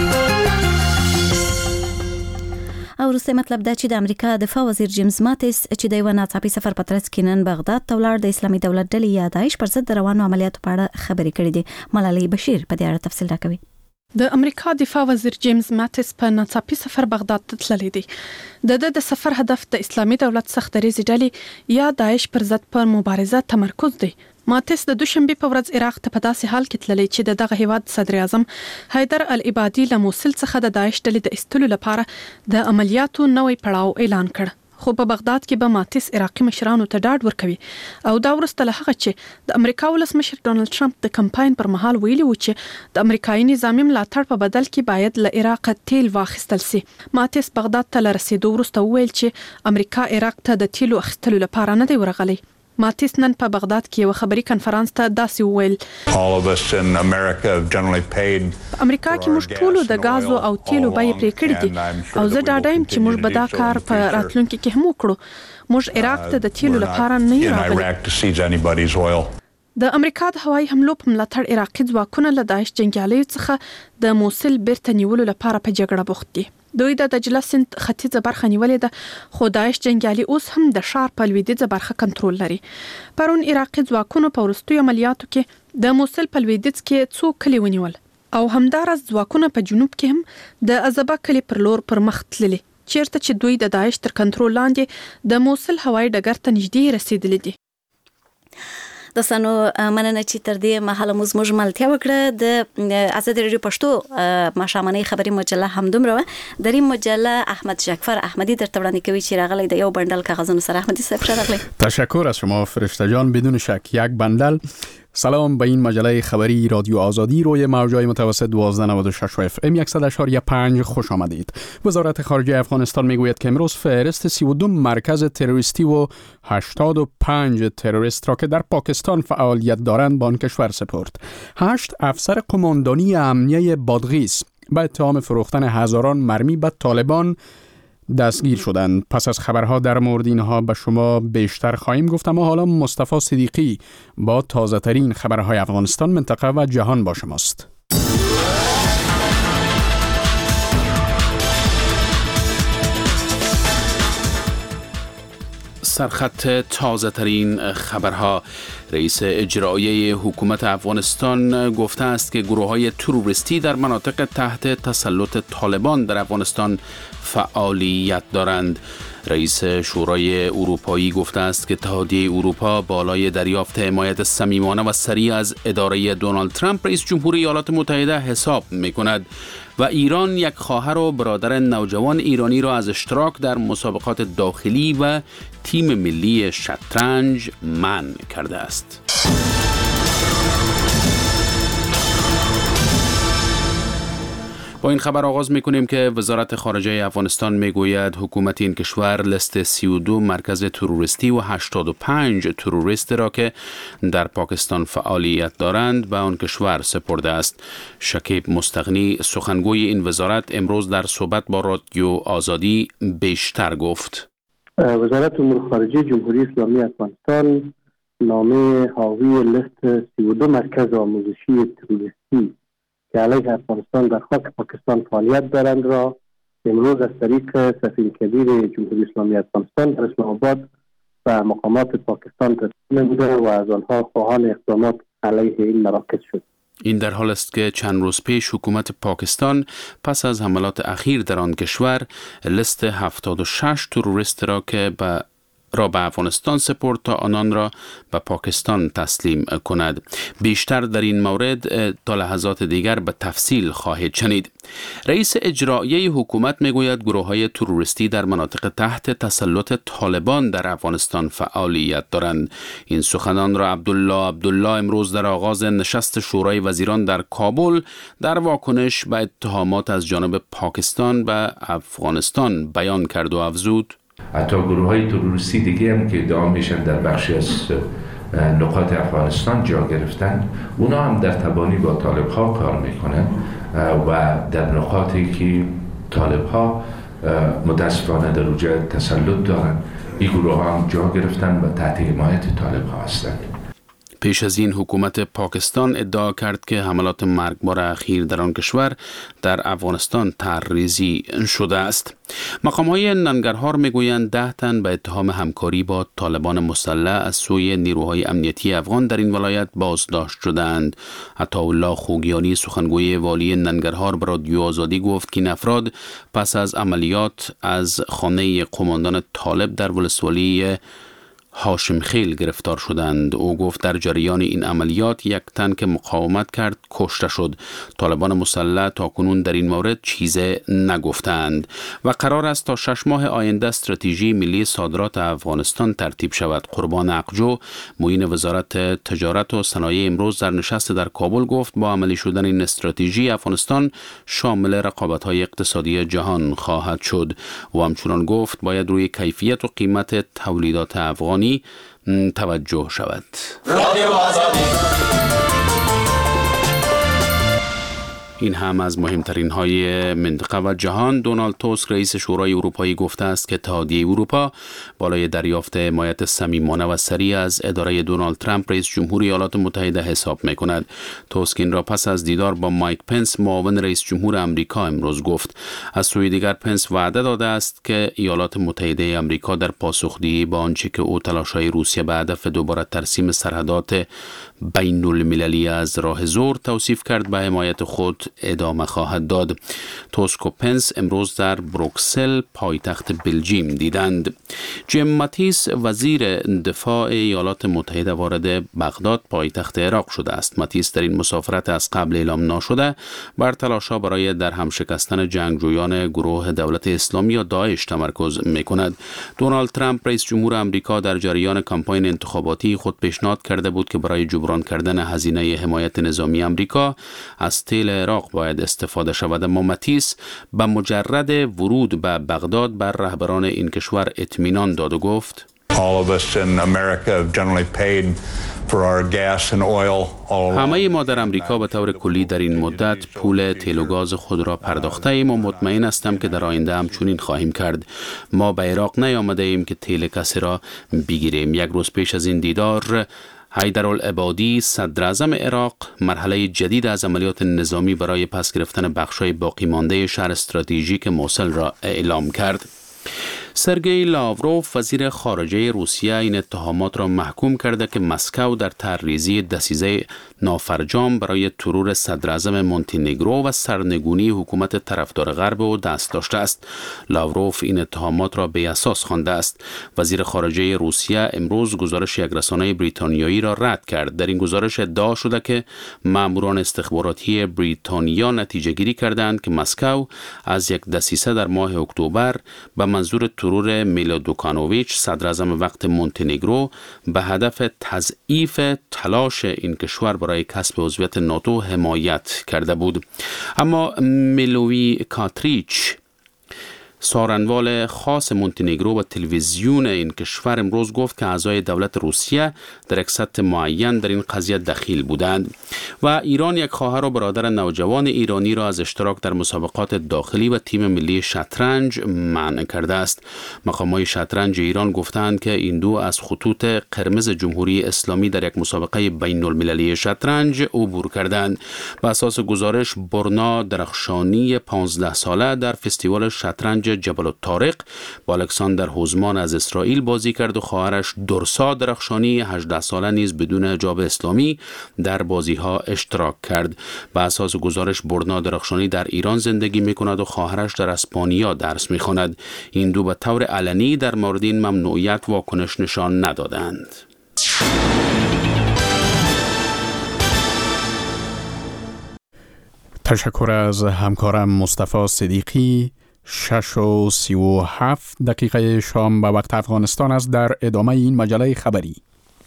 او وروستی مطلب دا چې د امریکا دفاع وزیر جیمز ماتیس چې د یو ناڅاپي سفر په ترڅ کې نن بغداد ته ولاړ د اسلامي دولت ډلې یا داعش پر ضد د روانو عملیاتو په اړه خبرې کړې دي. ملالۍ بشیر په دې اړه تفصیل راکوي. د امریکا دفاع وزیر جیمز ماتیس په ناڅاپي سفر بغداد ته تللی دی. د سفر هدف د اسلامي دولت سخت دریځ ډلې یا داعش پر ضد پر مبارزه تمرکز دی. ماتیس د دوشنبه په ورځ عراق ته په داسې حال کې تللی چې دغه هیواد صدر اعظم حیدر العبادي له موصل څخه د داعش ډلې د ایستلو لپاره د عملیاتو نوې پړاو اعلان کړ. خو په بغداد کې به ماتیس عراقي مشرانو ته ډاډ ورکوي او دا وروسته له هغه چې د امریکا ولسمشر ډونالد ټرمپ د کمپاین پر مهال ویلي و چې د امریکایي نظامي ملاتړ په بدل کې باید له عراق تیل واخیستل شي. ماتیس بغداد ته له رسیدو وروسته وویل چې امریکا عراق ته د تیلو اخیستلو لپاره نه دی ورغلی. ماتیس نن په بغداد کې یو خبري کنفرانس ته داسې وویل امریکا کې موږ ټولو د غازو او تیلو بیې پرې کړې دي او زه ډاډه یم چې موږ به دا کار په راتلونکي کې هم وکړو. موږ عراق ته د تیلو لپاره نه یو راغلي. د امریکا د هوایي حملو په ملاتړ عراقي ځواکونه له داعش جنګیالیو څخه د موصل بیرته نیولو لپاره په جګړه بوخت دي. دوی د دجله سیند ختیځه برخه نیولې ده، خو داعش جنګیالي اوس هم د ښار په لویدیځه برخه کنټرول لري. پرون عراقي ځواکونو په وروستیو عملیاتو کې د موصل په لویدیځ کې څو کلي ونیول او همداراز ځواکونه په جنوب کې هم د ازبا کلي پر لور پر مخ تللي چیرته چې دوی د داعش تر کنټرول لاندې د موصل هوایي ډګر ته نږدې رسیدلي دي. دوستانو مننه چې تر دې مهاله موږ ملتیا وکړه د آزاد رادیو پښتو مشامنه خبری مجله همدومره د ریم مجله احمد جعفر احمدی در تبرانی کوي چې راغلی د یو بندل کاغذونو سره. احمدی صاحب راغلی. تشکر از شما فرشته جان. بدون شک یک بندل. سلام به این مجله خبری رادیو آزادی روی موج‌های متوسط 1296 و FM 100.5 خوش آمدید. وزارت خارجه افغانستان میگوید که امروز فهرست 32 مرکز تروریستی و 85 تروریست را که در پاکستان فعالیت دارند به آن کشور سپرد. 8 افسر قماندانی امنیه بادغیس به اتهام فروختن هزاران مرمی به طالبان دستگیر شدند. پس از خبرها در مورد اینها به شما بیشتر خواهیم گفت، اما حالا مصطفی صدیقی با تازه ترین خبرهای افغانستان، منطقه و جهان با شماست. سرخط تازه ترین خبرها. رئیس اجرایی حکومت افغانستان گفته است که گروه‌های تروریستی در مناطق تحت تسلط طالبان در افغانستان فعالیت دارند. رئیس شورای اروپایی گفته است که اتحادیه اروپا بالای دریافت حمایت صمیمانه و سریع از اداره دونالد ترامپ رئیس جمهور ایالات متحده حساب می‌کند و ایران یک خواهر و برادر نوجوان ایرانی را از اشتراک در مسابقات داخلی و تیم ملی شطرنج منع کرده است. با این خبر آغاز می‌کنیم که وزارت خارجه افغانستان میگوید حکومت این کشور لیست 32 مرکز تروریستی و 85 تروریست را که در پاکستان فعالیت دارند به آن کشور سپرده است. شکیب مستغنی سخنگوی این وزارت امروز در صحبت با رادیو آزادی بیشتر گفت. وزارت امور خارجه جمهوری اسلامی افغانستان نامه حاوی لیست 32 مرکز آموزشی تروریستی که علیه افغانستان در خاک پاکستان فعالیت دارند را امروز از طریق سفیر کبیر جمهوری اسلامی افغانستان در اسلام آباد و مقامات پاکستان تسلیم نموده و از آنها خواهان اقدامات علیه این مراکز شد. این در حال است که چند روز پیش حکومت پاکستان پس از حملات اخیر در آن کشور لیست 76 تروریست را که به افغانستان سپرد تا آنان را به پاکستان تسلیم کند. بیشتر در این مورد تا لحظات دیگر به تفصیل خواهید شنید. رئیس اجرایی حکومت میگوید گروه‌های تروریستی در مناطق تحت تسلط طالبان در افغانستان فعالیت دارند. این سخنان را عبدالله امروز در آغاز نشست شورای وزیران در کابل در واکنش به اتهامات از جانب پاکستان به افغانستان بیان کرد و افزود: حتی گروه‌های تروریستی دیگه هم که ادعا میشن در بخشی از نقاط افغانستان جا گرفتن، اونا هم در تبانی با طالب‌ها کار میکنن و در نقاطی که طالب‌ها متاسفانه در اونجا تسلط دارن، این گروه‌ها هم جا گرفتن و تحت حمایت طالب‌ها هستند. پیش از این حکومت پاکستان ادعا کرد که حملات مرگبار اخیر در آن کشور در افغانستان طرح‌ریزی شده است. مقام‌های ننگرهار میگویند 10 تن به اتهام همکاری با طالبان مسلح از سوی نیروهای امنیتی افغان در این ولایت بازداشت شدند. عطاالله خوگیانی سخنگوی والی ننگرهار به رادیو آزادی گفت که این افراد پس از عملیات از خانه قماندان طالب در ولسوالی هاشم خیل گرفتار شدند. او گفت در جریان این عملیات 1 تن که مقاومت کرد کشته شد. طالبان مسلح تاکنون در این مورد چیزی نگفتند و قرار است تا 6 ماه آینده استراتژی ملی صادرات افغانستان ترتیب شود. قربان اقجو معین وزارت تجارت و صنایع امروز در نشست در کابل گفت با عملی شدن این استراتژی افغانستان شامل رقابت‌های اقتصادی جهان خواهد شد و همچنان گفت باید روی کیفیت و قیمت تولیدات افغانی توجه شود. رادیو آزادی. این هم از مهمترین های منطقه و جهان. دونالد توسک رئیس شورای اروپایی گفته است که اتحادیه اروپا بالای دریافت حمایت صمیمانه و سریع از اداره دونالد ترامپ رئیس جمهور ایالات متحده حساب می‌کند. توسک این را پس از دیدار با مایک پنس معاون رئیس جمهور آمریکا امروز گفت. از سوی دیگر پنس وعده داده است که ایالات متحده آمریکا در پاسخدهی به آنچه که او تلاش‌های روسیه به هدف دوباره ترسیم سرحدات بین المللی از راه زور توصیف کرد به حمایت خود خود ادامه خواهد داد. توسک و پنس امروز در بروکسل پایتخت بلژیم دیدند. جیم ماتیس وزیر دفاع ایالات متحده وارد بغداد پایتخت عراق شده است. ماتیس در این مسافرت از قبل اعلام نشده بر تلاش‌ها برای در هم شکستن جنگجویان گروه دولت اسلامی یا داعش تمرکز می‌کند. دونالد ترامپ رئیس جمهور آمریکا در جریان کمپاین انتخاباتی خود پیشنهاد کرده بود که برای جبران کردن هزینه حمایت نظامی آمریکا از تیل عراق باید استفاده شود. اما ماتیس به مجرد ورود به بغداد بر رهبران این کشور اطمینان داد و گفت همه ما در امریکا به طور کلی در این مدت پول تیل و گاز خود را پرداخته ایم و مطمئن هستم که در آینده هم چنین خواهیم کرد. ما به عراق نیامده ایم که تیل کسی را بگیریم. یک روز پیش از این دیدار حیدرالعبادی صدر اعظم عراق مرحله جدید از عملیات نظامی برای پس گرفتن بخش‌های باقی مانده شهر استراتژیک موصل را اعلام کرد. سرگئی لاوروف وزیر خارجه روسیه این اتهامات را محکوم کرده که مسکو در طرحریزی دسیسه نافرجام برای ترور صدر اعظم مونتینگرو و سرنگونی حکومت طرفدار غرب او دست داشته است. لاوروف این اتهامات را بی اساس خوانده است. وزیر خارجه روسیه امروز گزارش یک رسانه بریتانیایی را رد کرد. در این گزارش ادعا شده که ماموران استخباراتی بریتانیا نتیجه گیری کردند که مسکو از یک دسیسه در ماه اکتبر به منظور ترور میلو دوکانوویچ صدر اعظم وقت مونتینگرو به هدف تضعیف تلاش این کشور برای کسب عضویت ناتو حمایت کرده بود. اما میلوی کاتریچ سارنوال خاص مونتینگرو و تلویزیون این کشور امروز گفت که اعضای دولت روسیه در یک سطح معین در این قضیه دخیل بودند و ایران یک خواهر و برادر نوجوان ایرانی را از اشتراک در مسابقات داخلی و تیم ملی شطرنج منع کرده است. مقامات شطرنج ایران گفتند که این دو از خطوط قرمز جمهوری اسلامی در یک مسابقه بین المللی شطرنج عبور کردند. بر اساس گزارش برنا درخشانی 15 ساله در فستیوال شطرنج جبل الطارق با الکساندر هوزمان از اسرائیل بازی کرد و خواهرش درسا درخشانی 18 ساله نیز بدون حجاب اسلامی در بازی‌ها اشتراک کرد. به اساس گزارش برنا درخشانی در ایران زندگی می‌کند و خواهرش در اسپانیا درس می‌خواند. این دو به طور علنی در مورد این ممنوعیت واکنش نشان ندادند. تشکر از همکارم مصطفی صدیقی. 6:37 شام به وقت افغانستان است. در ادامه این مجله خبری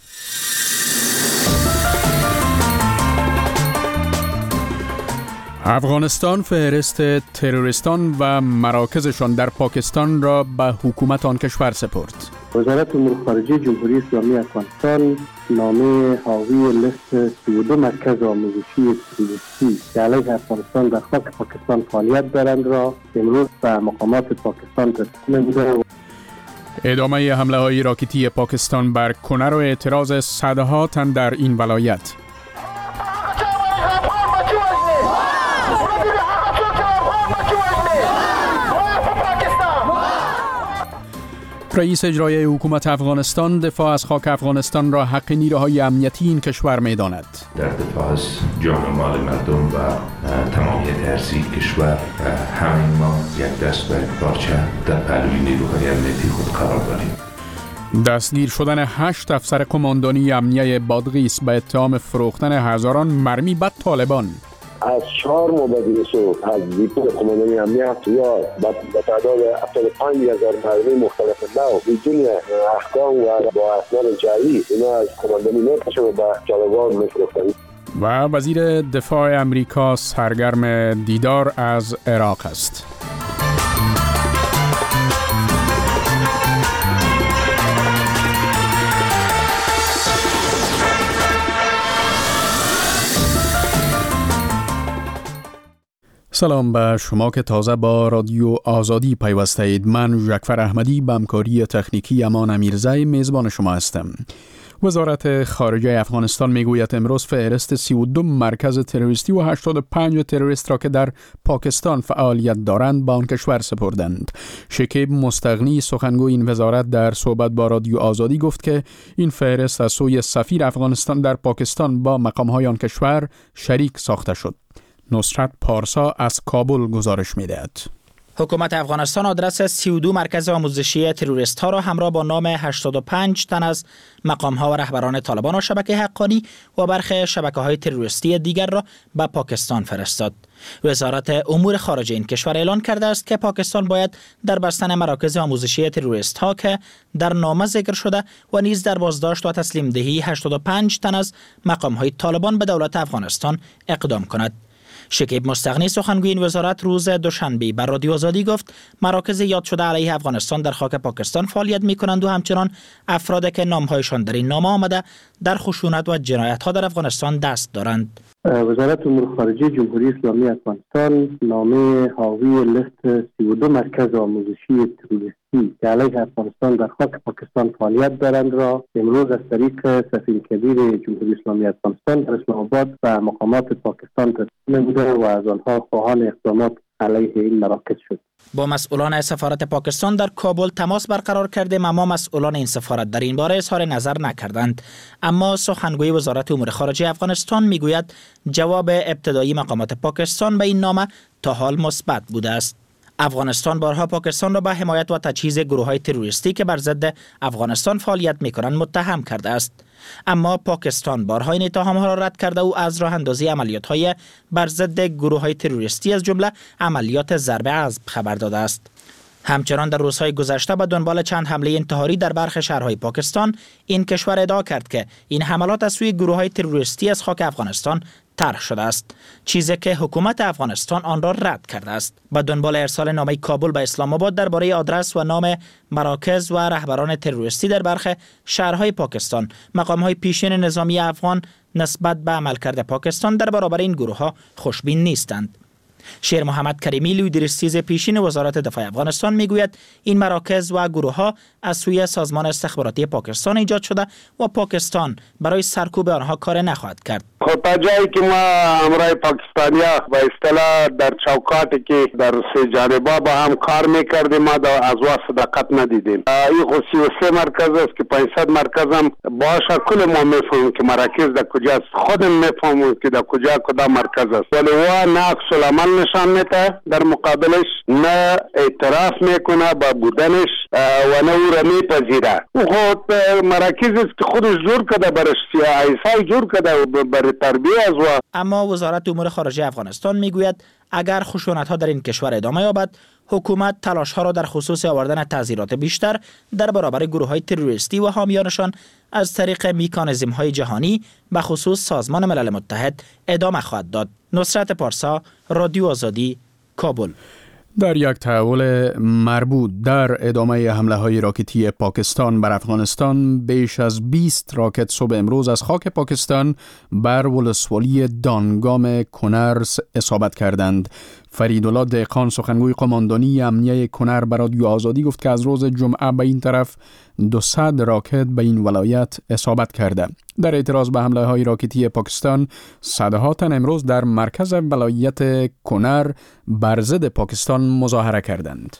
افغانستان فهرست تروریستان و مراکزشان در پاکستان را به حکومت آن کشور سپرد. وزارت امور خارجه جمهوری اسلامی افغانستان نامه حاوی لیست 32 مرکز آموزشی تروریستی که علیه افغانستان در خاک پاکستان فعالیت دارند را امروز به مقامات پاکستان تسلیم نموده. ادامه حمله های راکتی پاکستان بر کنر و اعتراض صدها تن در این ولایت. رئیس اجرایی حکومت افغانستان دفاع از خاک افغانستان را حق نیروهای امنیتی این کشور می‌داند. در دفاع از جان و مال مردم و تمامیت ارضی کشور همین ما یک دست و یک پارچه در پهلوی نیروهای امنیتی خود قرار داریم. دستگیر شدن 8 افسر قماندانی امنیه بادغیس به اتهام فروختن هزاران مرمی به طالبان. از 4 مبادیس و از دیپو قماندانی امنیت یا به تعداد 75,000 مرمی مختلف نو بدون احکام و با اسناد جعلی اینا از قماندانی می‌کشن و به طالبان می‌فروختن. و وزیر دفاع امریکا سرگرم دیدار از عراق است. سلام به شما که تازه با رادیو آزادی پیوسته اید. من جعفر احمدی به همکاری تکنیکی امان امیرزی میزبان شما هستم. وزارت خارجه افغانستان میگوید امروز فهرست 32 مرکز تروریستی و 85 تروریست را که در پاکستان فعالیت دارند به آن کشور سپردند. شکیب مستغنی سخنگوی این وزارت در صحبت با رادیو آزادی گفت که این فهرست از سوی سفیر افغانستان در پاکستان با مقام‌های آن کشور شریک ساخته شد. نصرت پارسا از کابل گزارش می‌دهد. حکومت افغانستان آدرس 32 مرکز آموزشی تروریست ها را همراه با نام 85 تن از مقام ها و رهبران طالبان و شبکه حقانی و برخی شبکه های تروریستی دیگر را به پاکستان فرستاد. وزارت امور خارجه این کشور اعلان کرده است که پاکستان باید در بستن مراکز آموزشی تروریست ها که در نامه ذکر شده و نیز در بازداشت و تسلیم دهی 85 تن از مقام های طالبان به دولت افغانستان اقدام کند. شکیب مستغنی سخنگوی این وزارت روز دوشنبه بر رادیو آزادی گفت مراکز یاد شده علیه افغانستان در خاک پاکستان فعالیت می‌کنند و همچنان افرادی که نام‌هایشان در این نامه آمده در خشونت و جنایت‌ها در افغانستان دست دارند. وزارت امور خارجه جمهوری اسلامی افغانستان نامه حاوی لیست 32 مرکز آموزشی تروریستی که علیه افغانستان در خاک پاکستان فعالیت دارند را امروز از طریق سفیر کبیر جمهوری اسلامی افغانستان در اسلام آباد و مقامات پاکستان تسلیم نموده و از آنها خواهان اقدامات علیه این مراکز شد. با مسئولان سفارت پاکستان در کابل تماس برقرار کردیم اما مسئولان این سفارت در این باره اظهار نظر نکردند. اما سخنگوی وزارت امور خارجه افغانستان میگوید جواب ابتدایی مقامات پاکستان به این نامه تا حال مثبت بوده است. افغانستان بارها پاکستان را به حمایت و تجهیز گروه‌های تروریستی که بر ضد افغانستان فعالیت می‌کنند متهم کرده است. اما پاکستان بارها این اتهام‌ها را رد کرده و از راه اندازی عملیات‌های بر ضد گروه‌های تروریستی از جمله عملیات ضرب عضب خبر داده است. همچنان در روزهای گذشته به دنبال چند حمله انتحاری در برخی شهرهای پاکستان این کشور ادعا کرد که این حملات از سوی گروه‌های تروریستی از خاک افغانستان طرح شده است، چیزی که حکومت افغانستان آن را رد کرده است. به دنبال ارسال نامه کابل به اسلام آباد درباره آدرس و نام مراکز و رهبران تروریستی در برخی شهرهای پاکستان، مقام‌های پیشین نظامی افغان نسبت به عملکرد پاکستان در برابر این گروه‌ها خوشبین نیستند. شیر محمد کریمی لیدرستیز پیشین وزارت دفاع افغانستان میگوید این مراکز و گروه‌ها از سوی سازمان استخباراتی پاکستان ایجاد شده و پاکستان برای سرکوب آنها کار نخواهد کرد. خب تا جایی که ما همراه پاکستانیا به اصطلاح در چوکاتی که در سه جانبه با هم کار میکردیم ما از صداقت ندیدیم. این خو 33 مرکز است که 500 مرکز هم باشه کل ما میفهمیم که مراکز در کجاست، خودم میفهمم که در کجا کدام مرکز است، ولی او نه عکس العمل نشان میده در مقابلش، نه اعتراف میکنه با بودنش و نه او را میپذیره. او خود مراکز است که خودش جور کرده برش ایسای جور کرده برای تربیه از و. اما وزارت امور خارجه افغانستان میگوید اگر خشونت‌ها در این کشور ادامه یابد، حکومت تلاش‌ها را در خصوص آوردن تعزیرات بیشتر در برابر گروه‌های تروریستی و حامیانشان از طریق مکانیزم‌های جهانی به خصوص سازمان ملل متحد ادامه خواهد داد. نصرت پارسا، رادیو آزادی، کابل. در یک تحول مربوط در ادامه حمله‌های راکتی پاکستان بر افغانستان، بیش از 20 راکت صبح امروز از خاک پاکستان بر ولسوالی دانگام کنر اصابت کردند. فریدالله دهقان سخنگوی قماندانی امنیه کنر به رادیو آزادی گفت که از روز جمعه به این طرف 200 راکت به این ولایت اصابت کرده. در اعتراض به حمله های راکتی پاکستان، صدها تن امروز در مرکز ولایت کنر بر ضد پاکستان مظاهره کردند.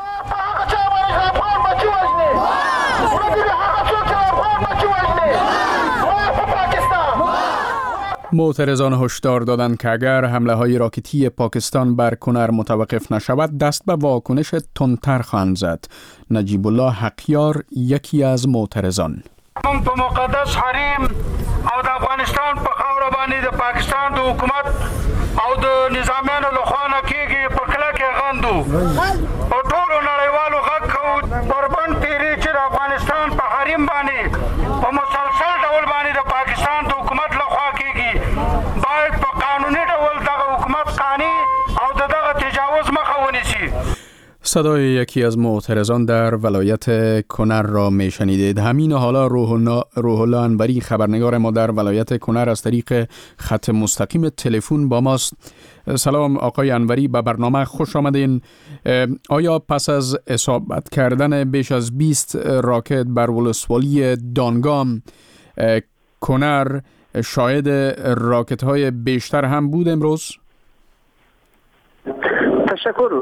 معترضان هشدار دادند که اگر حمله های راکتی پاکستان بر کنر متوقف نشود، دست به واکنش تندتر خواهند زد. نجیب الله حقیار یکی از معترضان: موږ په مقدس حریم او د افغانستان په خاوره باندې د پاکستان د حکومت او د نظامیانو لخوا نه کېږي په کلکې غندو او ټولو نړیوالو غږ کوو بربند تیري چې د افغانستان په حریم باندې په مسلسل ډول باندې د پاکستان د حکومت لخوا کېږي، باید په قانوني ډول دغه حکومت قانع او دغه تجاوز مخه ونیسي. صدای یکی از معترضان در ولایت کنر را میشنیدید. همین حالا روح الله انوری خبرنگار ما در ولایت کنر از طریق خط مستقیم تلفن با ماست. سلام آقای انوری، به برنامه خوش آمدین. آیا پس از اصابت کردن بیش از 20 راکت بر ولسوالی دانگام کنر شاهد راکت های بیشتر هم بود امروز؟ تشکر.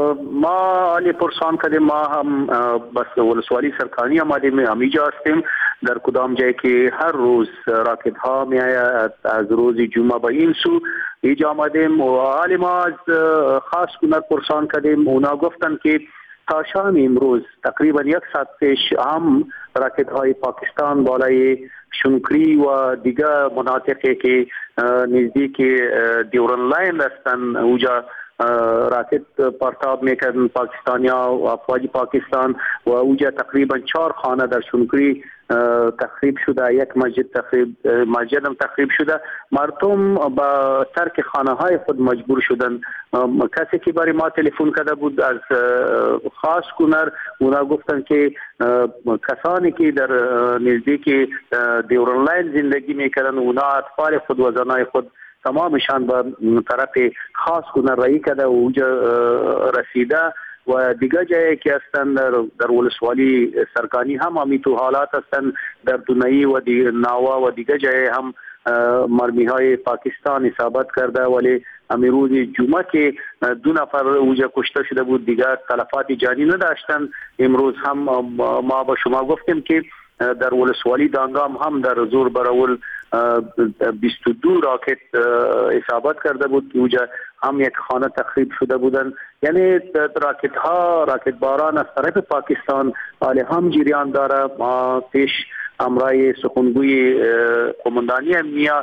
ما علی پرسان کردیم، ما هم بس ولسوالی سرکانی آمدیم، همینجا هستیم. در کدام جایی که هر روز راکت ها می آید از روز جمعه به این سو اینجا آمدیم و حال ما از خاص کنر پرسان کردیم. اونا گفتن که تا شام امروز تقریبا 1 ساعت پیش هم راکت های پاکستان بالای شنکری و دیگر مناطقی که نزدیک دیورن لاین هستند اوجا راکت پرتاب میکردن پاکستانیا و افواج پاکستان و اوجا تقریبا 4 خانه در شنکری تخریب شده، 1 مسجد هم تخریب شده. مردم با ترک خانه های خود مجبور شدن. کسی که برای ما تلفن کرده بود از خاص کنر اونا گفتن که کسانی که در نزدیک دیورن لاین زندگی میکردن اونا اطفال خود و زنای خود تمامشان به طرف خاص کنر رایی کرده و اونجا رسیده و دیگر جایی که هستند در ولسوالی سرکانی هم همی تو حالات هستند. در دونایی و ناوا و دیگر جایی هم مرمی های پاکستان اصابت کرده ولی همی روز جمعه که 2 نفر اونجا کشته شده بود دیگر تلفات جانی نداشتند. امروز هم ما با شما گفتیم که در ولسوالی دانگام هم در زور برول 22 راکت اصابت کرده بود که اونجا هم 1 خانه تخریب شده بودن. یعنی راکت باران از طرف پاکستان حال هم جریان داره. ما پیش امرای سخنگوی قماندانی امنیه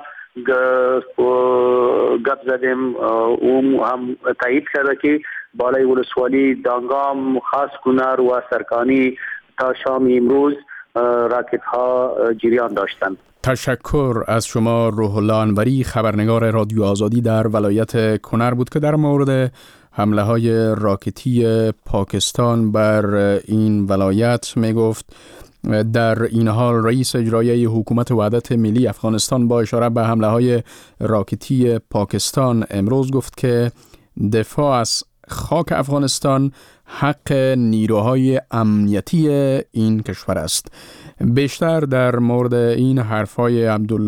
گپ زدیم اون هم تایید کرده که بالای ولسوالی دانگام خاص کنر و سرکانی تا شام امروز راکت ها جریان داشتند. تشکر از شما روح الله انوری، خبرنگار رادیو آزادی در ولایت کنر بود که در مورد حمله های راکتی پاکستان بر این ولایت می گفت. در این حال رئیس اجرایی حکومت وحدت ملی افغانستان با اشاره به حمله های راکتی پاکستان امروز گفت که دفاع از خاک افغانستان حق نیروهای امنیتی این کشور است. بیشتر در مورد این حرفای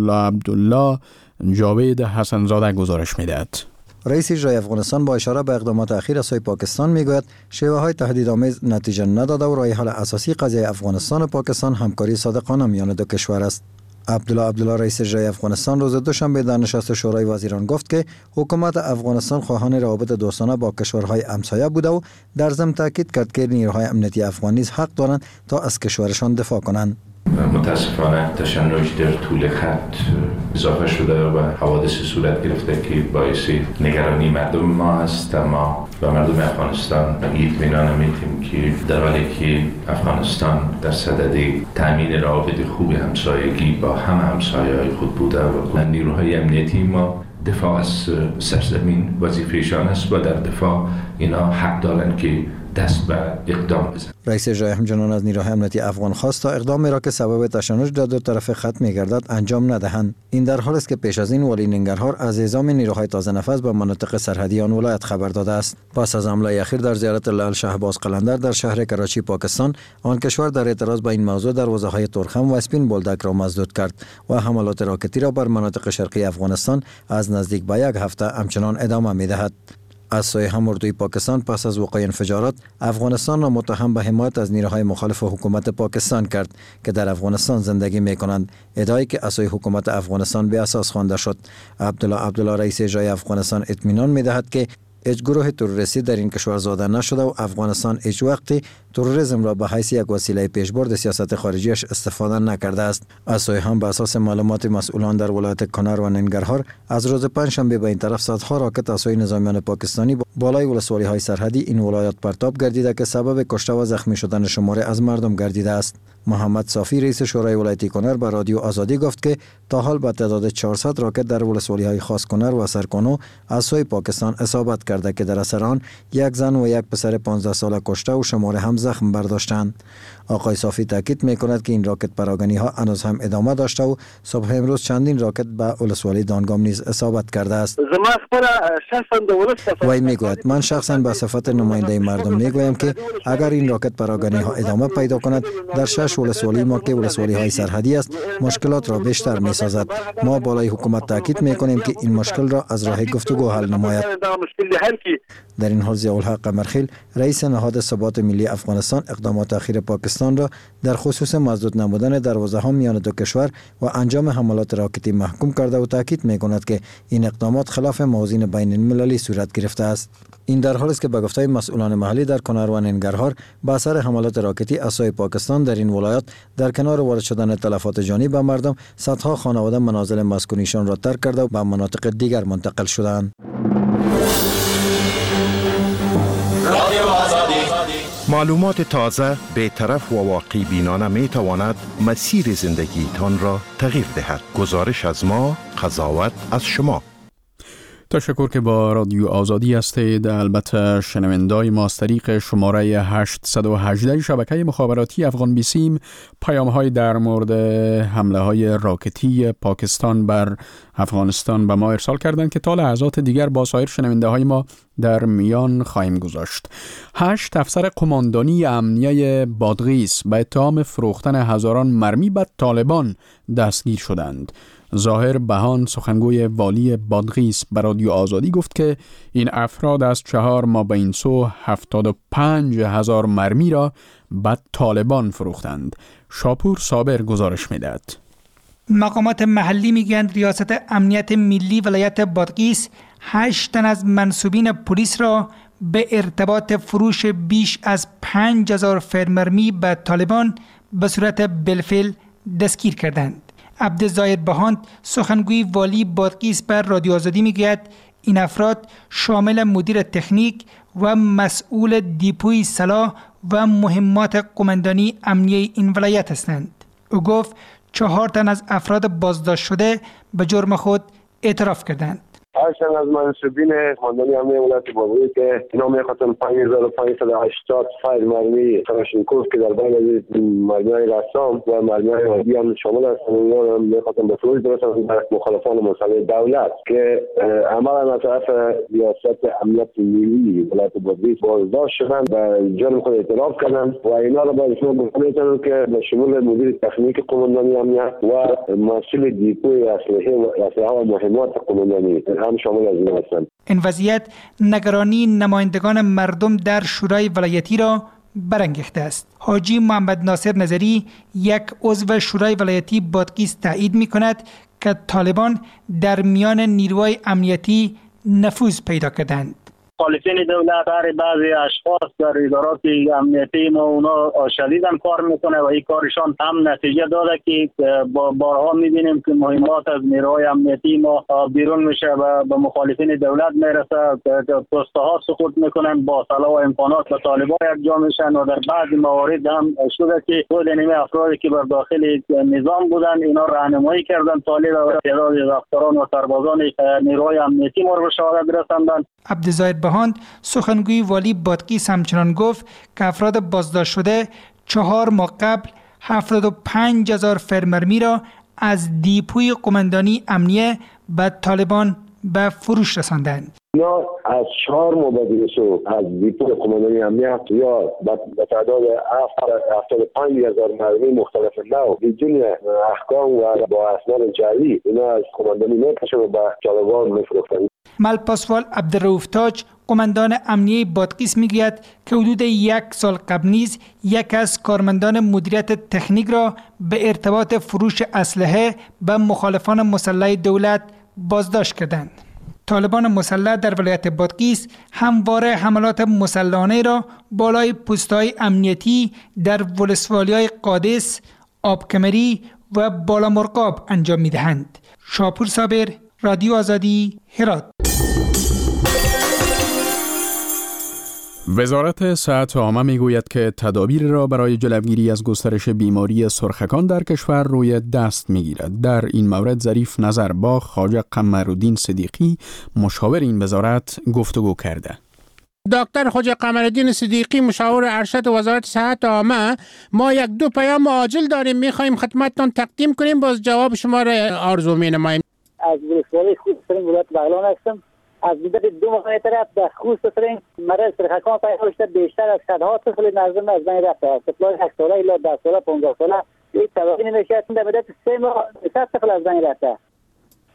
عبدالله جاوید حسنزاده گزارش میدهد. رئیس اجرایی افغانستان با اشاره به اقدامات اخیر از سوی پاکستان میگوید شیوه های تهدیدآمیز نتیجه نداده و راه حل اساسی قضیه افغانستان و پاکستان همکاری صادقانه میان دو کشور است. عبدالله رئیس اجرایی افغانستان روز دوشنبه در نشست شورای وزیران گفت که حکومت افغانستان خواهان روابط دوستانه با کشورهای همسایه بوده و در ضمن تاکید کرد که نیروهای امنیتی افغان نیز حق دارند تا از کشورشان دفاع کنند. متاسفانه تشنج در طول خط اضافه شده و حوادث صورت گرفته که باعث نگرانی مردم ما است. اما و مردم افغانستان اطمینان میدیم که در حالی که افغانستان در صدد تامین روابط خوب همسایگی با همسایه‌های خود بوده و نیروهای امنیتی ما دفاع از سرزمین وظیفه‌شان است و در دفاع اینا حق دارند که دست به اقدام بزنند. رئیس اجرایی همچنان از نیروهای امنیتی افغان خواست تا اقدامی را که سبب تشنج در دو طرف خط می‌گردد انجام ندهند. این در حالی است که پیش از این والی ننگرهار از اعزام نیروهای تازه نفس به مناطق سرحدی آن ولایت خبر داده است. پس از حمله اخیر در زیارت لال شهباز قلندر در شهر کراچی پاکستان، آن کشور در اعتراض به این موضوع دروازه‌های تورخم و اسپین بولدک را مسدود کرد و حملات راکتی را بر مناطق شرقی افغانستان از نزدیک به 1 هفته همچنان ادامه می‌دهد. از سوی هم اردوی پاکستان پس از وقوع انفجارات افغانستان را متهم به حمایت از نیروهای مخالف حکومت پاکستان کرد که در افغانستان زندگی می‌کنند، ادعایی که از سوی حکومت افغانستان به اساس خوانده شد. عبدالله رئیس اجرایی افغانستان اطمینان می‌دهد که هیچ گروه تروریستی در این کشور زاده نشده و افغانستان هیچ وقتی تروریسم را به حیث یک وسیله پیشبرد سیاست خارجیش استفاده نکرده است. از سوی هم به اساس معلومات مسئولان در ولایت کنر و ننگرهار از روز پنجشنبه به این طرف صدها راکت از سوی نظامیان پاکستانی بالای ولسوالی های سرحدی این ولایت پرتاب گردیده که سبب کشته و زخمی شدن شماری از مردم گردیده است. محمد صافی رئیس شورای ولایتی کنر به رادیو آزادی گفت که تا حال به تعداد 400 راکت در ولسوالی های خاص کنر و سرکانو از سوی پاکستان اصابت کرده که در اثر آن 1 زن و 1 پسر 15 ساله کشته و شماری هم زخم برداشتند. آقای صافی تاکید می‌کند که این راکت پراگنی ها هنوز هم ادامه داشته و صبح امروز چندین راکت به ولسوالی دانگام نیز اصابت کرده است. وی میگوید من شخصا به صفت نماینده مردم میگویم که اگر این راکت پراگنی ها ادامه پیدا کند در 6 ولسوالی ما که ولسوالی های سرحدی است مشکلات را بیشتر می‌سازد. ما بالای حکومت تاکید می‌کنیم که این مشکل را از راه گفتگو حل نماید. حال کی. در این حال ضیاءالحق قمرخیل رئیس نهاد ثبات ملی افغانستان اقدامات اخیر پاکستان را در خصوص مسدود نمودن دروازه‌ها میان دو کشور و انجام حملات راکتی محکوم کرده و تاکید می‌کند که این اقدامات خلاف موازین بین المللی صورت گرفته است. این در حالی است که به گفته مسئولان محلی در کنر و ننگرهار با اثر حملات راکتی اسای پاکستان در این ولایات در کنار وارد شدن تلفات جانی به مردم، صدها خانواده منازل مسکونیشان را ترک کرده و به مناطق دیگر منتقل شدند. معلومات تازه، بی‌طرف و واقع بینانه می تواند مسیر زندگیتان را تغییر دهد. گزارش از ما، قضاوت از شما. تشکر که با رادیو آزادی هستید. البته شنوندای ما از طریق شماره 818 شبکه مخابراتی افغان بیسیم پیام‌های در مورد حمله‌های راکتی پاکستان بر افغانستان به ما ارسال کردند که تا لحظات دیگر با سایر شنونده‌های ما در میان خواهیم گذاشت. 8 افسر قماندانی امنیه بادغیس به اتهام فروختن هزاران مرمی به طالبان دستگیر شدند. ظاهر بهان سخنگوی والی بادغیس به رادیو آزادی گفت که این افراد از 4 ماه به این سو 75,000 مرمی را به طالبان فروختند. شاپور صابر گزارش می‌دهد. مقامات محلی میگن ریاست امنیت ملی ولایت بادغیس 8 تن از منصوبین پلیس را به ارتباط فروش بیش از 5,000 فرمرمی به طالبان به صورت بالفعل دستگیر کردند. عبدالظاهر بهاند سخنگوی والی بادغیس بر رادیو آزادی میگوید این افراد شامل مدیر تکنیک و مسئول دیپوی سلاح و مهمات قماندانی امنیه این ولایت هستند. او گفت 4 تن از افراد بازداشت شده به جرم خود اعتراف کردند. 8 تن از منصوبین قماندانی امنیه ولایت بادغیس که اینا میخواستن 5580 فایل مرمی کلاشینکوف که در بین مرمی‌های رسام و مرمی‌های عادی هم شامل هستند، اینا هم میخواستن به فروش برسونن به مخالفان مسلح دولت که عملا از طرف ریاست امنیت ملی ولایت بادغیس بازداشت شدن و جرم خود اعتراف کردن و اینا را باید شما بفهمید که به شمول مدیر تکنیک قماندانی امنیت و مسئول دیپوی اسلحه و مهمات قماندانی هم شامل از این هستند. این وضعیت نگرانی نمایندگان مردم در شورای ولایتی را برانگیخته است. حاجی محمد ناصر نظری یک عضو شورای ولایتی بادغیس تایید می‌کند که طالبان در میان نیروهای امنیتی نفوذ پیدا کردند. مخالفین دولت بعضی اشخاص در ادارات امنیتی ما اونا شدیداً کار میکنه و این کارشان هم نتیجه داده که بارها میبینیم که مهمات از نیروهای امنیتی ما بیرون میشه و به مخالفین دولت میرسه، پسته ها سقوط میکنن، با سلاح و امکانات به طالبان یکجا میشن و در بعضی موارد هم شده که خود این افرادی که بر داخل نظام بودن اینا راهنمایی کردن طالب و تعداد افسران و سربازان نیروهای امنیتی ما رو به شهادت رساندن. عبدالظاهر بهاند سخنگوی والی بادغیس همچنان گفت که افراد بازداشت شده 4 ماه قبل 75,000 فرمرمی را از دیپوی قماندانی امنیه به طالبان به فروش رساندند. یا از 4 ماه بعد از دیپوی قماندانی امنیت یا به تعداد 75,000 مرمی مختلف نوع بدون احکام و با اسناد جعلی اینا از قماندانی میکشن و به طالبان میفروختند. ملپاسوال عبدالرؤوف تاج قماندان امنیه بادغیس میگوید که حدود 1 سال قبل نیز یک از کارمندان مدیریت تکنیک را به ارتباط فروش اسلحه به مخالفان مسلح دولت بازداشت کردند. طالبان مسلح در ولایت بادغیس همواره حملات مسلحانه را بالای پست‌های امنیتی در ولسوالی‌های قادس، آبکمری و بالامرغاب انجام می‌دهند. شاپور صابر، رادیو آزادی، هرات. وزارت صحت عامه میگوید که تدابیر را برای جلوگیری از گسترش بیماری سرخکان در کشور روی دست میگیرد. در این مورد ظریف نظر با خواجه قمرالدین صدیقی مشاور این وزارت گفتگو کرده. دکتر خواجه قمرالدین صدیقی مشاور ارشد وزارت صحت عامه، ما 1-2 پیام عاجل داریم، میخوایم خدمتتان تقدیم کنیم، باز جواب شما را آرزو مینماییم. از ولسوالی خوزستان ولایت بغلان هستم. از مدت 2 ماه طرف در خوزستان مرض سرخکان پیدا شده، بیشتر از صدها طفل نزدم از بین رفته است. طفلان 8 ساله الی 10 ساله 15 ساله هیچ تداوی نمیشه. در مدت 3 ماه 100 طفل از بین رفته.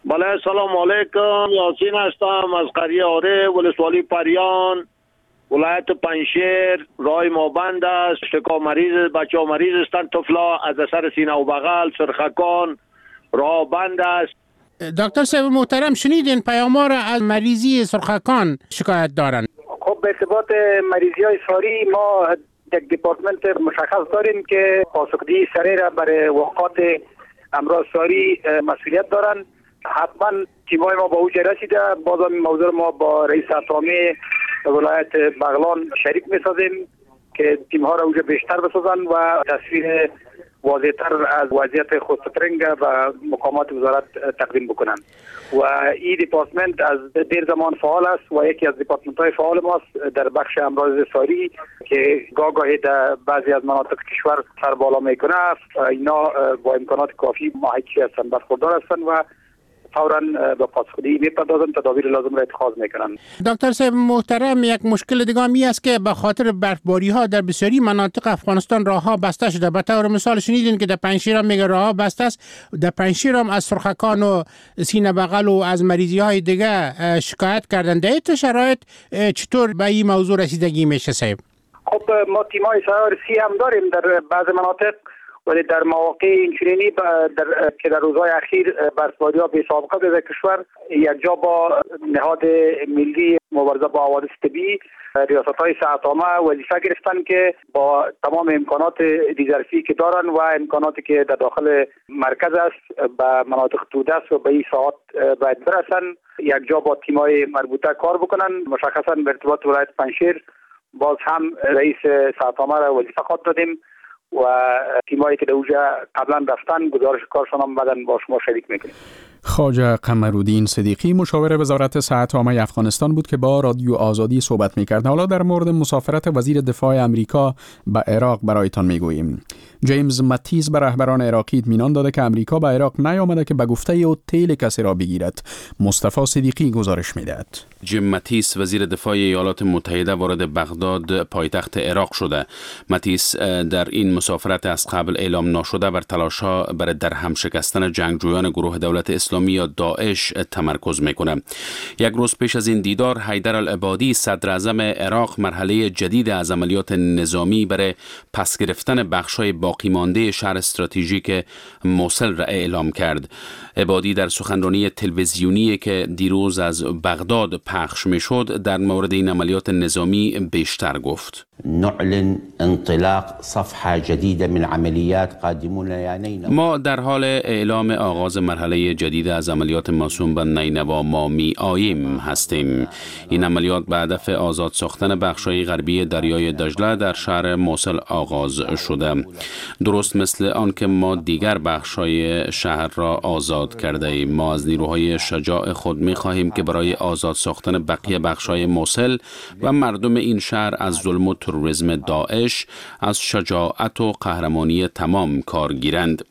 بله سلام علیکم، یاسین هستم از قریه آره ولسوالی پریان ولایت پنشیر. رای مابند است، شکا مریض، بچه ها مریض هستند، طفلا از اثر سینه و بغل، سرخکان، راه بند است. دکتر صاحب محترم، شنیدین پیام‌ها را از مریضی سرخکان شکایت دارن؟ خب به ارتباط مریضی های ساری ما یک دیپارتمنت مشخص داریم که پاسخگویی سریع را برای واقعات امراض ساری مسئولیت دارن. حتما تیمای ما با اوج رسیده. بازم این موضوع ما با رئیس اطرامی ولایت بغلان شریک می‌سازیم که تیم‌ها را اوج بیشتر بسازن و تصویر واضح‌تر از وضعیت خودسترنگ و مقامات وزارت تقدیم بکنن. و این دیپارتمنت از دیر زمان فعال است و یکی از دیپارتمنت‌های فعال ماست در بخش امراض ساری که گاهی در بعضی از مناطق کشور سر بالا میکنه. اینا با امکانات کافی ماهیچی هستند، برخوردار هستند و فوراً به پاسخگویی میپردازن، تدابیر لازم را اتخاذ میکنن. دکتر صاحب محترم، یک مشکل دیگه هم است که به خاطر برفباری ها در بسیاری مناطق افغانستان راه ها بسته شده. به طور مثال شنیدین که در پنجشیر هم میگه راه ها بسته است. در پنجشیر هم از سرخکان و سینه بغل و از مریضی های دیگه شکایت کردن. در این شرایط چطور به این موضوع رسیدگی میشه صاحب؟ خب ما تیم‌های سیارسی هم داریم در بعض مناطق، ولی در مواقع اینچنینی که در روزهای اخیر برفباری‌ها بی سابقه در کشور، یک جا با نهاد ملی مبارزه با حوادث طبیعی ریاست‌های صحت عامه وظیفه گرفتن که با تمام امکانات ریزرفی که دارن و امکاناتی که در داخل مرکز است به مناطق توده است و به این ساعات باید برسن. یک جا با تیم‌های مربوطه کار بکنن. مشخصاً به ارتباط ولایت پنجشیر باز هم رئیس صحت عامه را وظیفه خود دادیم و تیمایی که در اونجا قبلا رفتن گزارش کارشان هم بعداً با شما شریک میکنیم. خواجه قمرالدین صدیقی مشاور وزارت صحت عامه افغانستان بود که با رادیو آزادی صحبت میکرد. حالا در مورد مسافرت وزیر دفاع امریکا به عراق برایتان میگوییم. جیمز ماتیس به رهبران عراقی اطمینان داده که امریکا به عراق نیامده که به گفته او تیل کسی را بگیرد. مصطفی صدیقی گزارش میدهد. جیم ماتیس وزیر دفاع ایالات متحده وارد بغداد پایتخت عراق شده. ماتیس در این مسافرت از قبل اعلام نشده بر تلاش‌ها برای درهم شکستن جنگجویان گروه دولت اسلامی یا داعش تمرکز میکنه. یک روز پیش از این دیدار حیدر العبادی صدر اعظم عراق مرحله جدید از عملیات نظامی برای پس گرفتن بخش‌های باقی مانده شهر استراتژیک موصل را اعلام کرد. عبادی در سخنرانی تلویزیونی که دیروز از بغداد پخش میشد در مورد این عملیات نظامی بیشتر گفت. نعلن انطلاق صفحه جديده من عملیات قادمون لنینوا. ما در حال اعلام آغاز مرحله جدید از عملیات موسوم به نینوا ما می آییم هستیم. این عملیات به هدف آزاد ساختن بخش‌های غربی دریای دجله در شهر موصل آغاز شده. درست مثل آنکه ما دیگر بخش‌های شهر را آزاد کرده ایم. ما از نیروهای شجاع خود می خواهیم که برای آزاد ساختن بقیه بخش‌های موصل و مردم این شهر از ظلم و تروریسم داعش از شجاعت و قهرمانی تمام کار گیرند.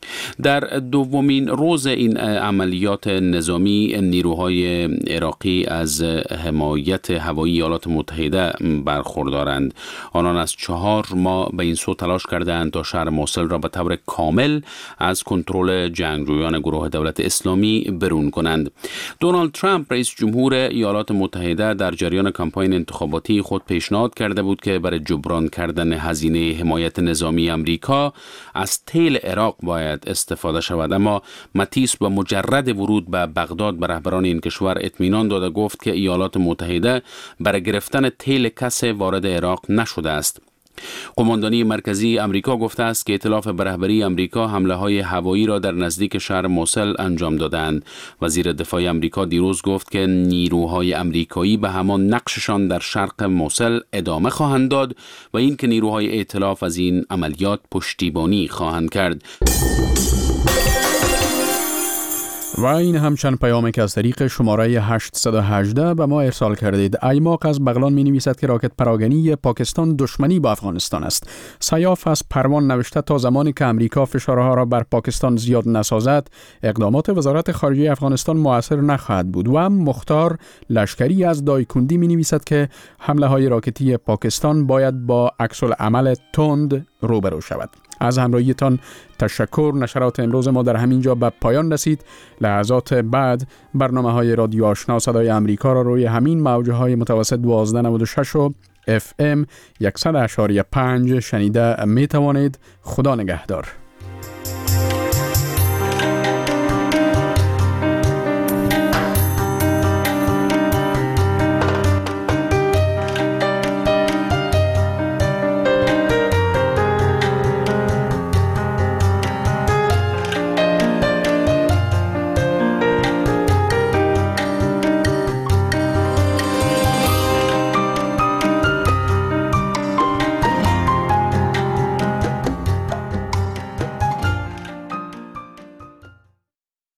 در دومین روز این عملیات نظامی نیروهای عراقی از حمایت هوایی ایالات متحده برخوردارند. آنان از 4 ماه به این سو تلاش کردند تا شهر موصل را به طور کامل از کنترل جنگجویان گروه دولت اسلامی برون کنند. دونالد ترامپ رئیس جمهور ایالات متحده در جریان کمپاین انتخاباتی خود پیشنهاد کرده بود که برای جبران کردن هزینه حمایت نظامی امریکا از تیل عراق باید استفاده شود، اما ماتیس با مجرد ورود به بغداد به رهبران این کشور اطمینان داده گفت که ایالات متحده برای گرفتن تیل کسی وارد عراق نشده است. قماندانی مرکزی امریکا گفته است که ائتلاف به رهبری امریکا حمله‌های هوایی را در نزدیک شهر موصل انجام دادند. وزیر دفاع امریکا دیروز گفت که نیروهای امریکایی به همان نقششان در شرق موصل ادامه خواهند داد و اینکه نیروهای ائتلاف از این عملیات پشتیبانی خواهند کرد. و این همچند پیامی که از طریق شماره 818 به ما ارسال کردید. ایماق از بغلان می نویسد که راکت پراگنی پاکستان دشمنی با افغانستان است. سیاف از پروان نوشته تا زمانی که امریکا فشارها را بر پاکستان زیاد نسازد اقدامات وزارت خارجه افغانستان مؤثر نخواهد بود. و مختار لشکری از دایکندی می نویسد که حمله های راکتی پاکستان باید با عکس العمل تند روبرو شود. از همراهیتان تشکر. نشرات امروز ما در همین جا به پایان رسید. لحظات بعد برنامه‌های رادیو آشنا صدای امریکا را روی همین موج‌های متوسط 1296 و FM 100.5 شنیده می توانید. خدا نگهدار.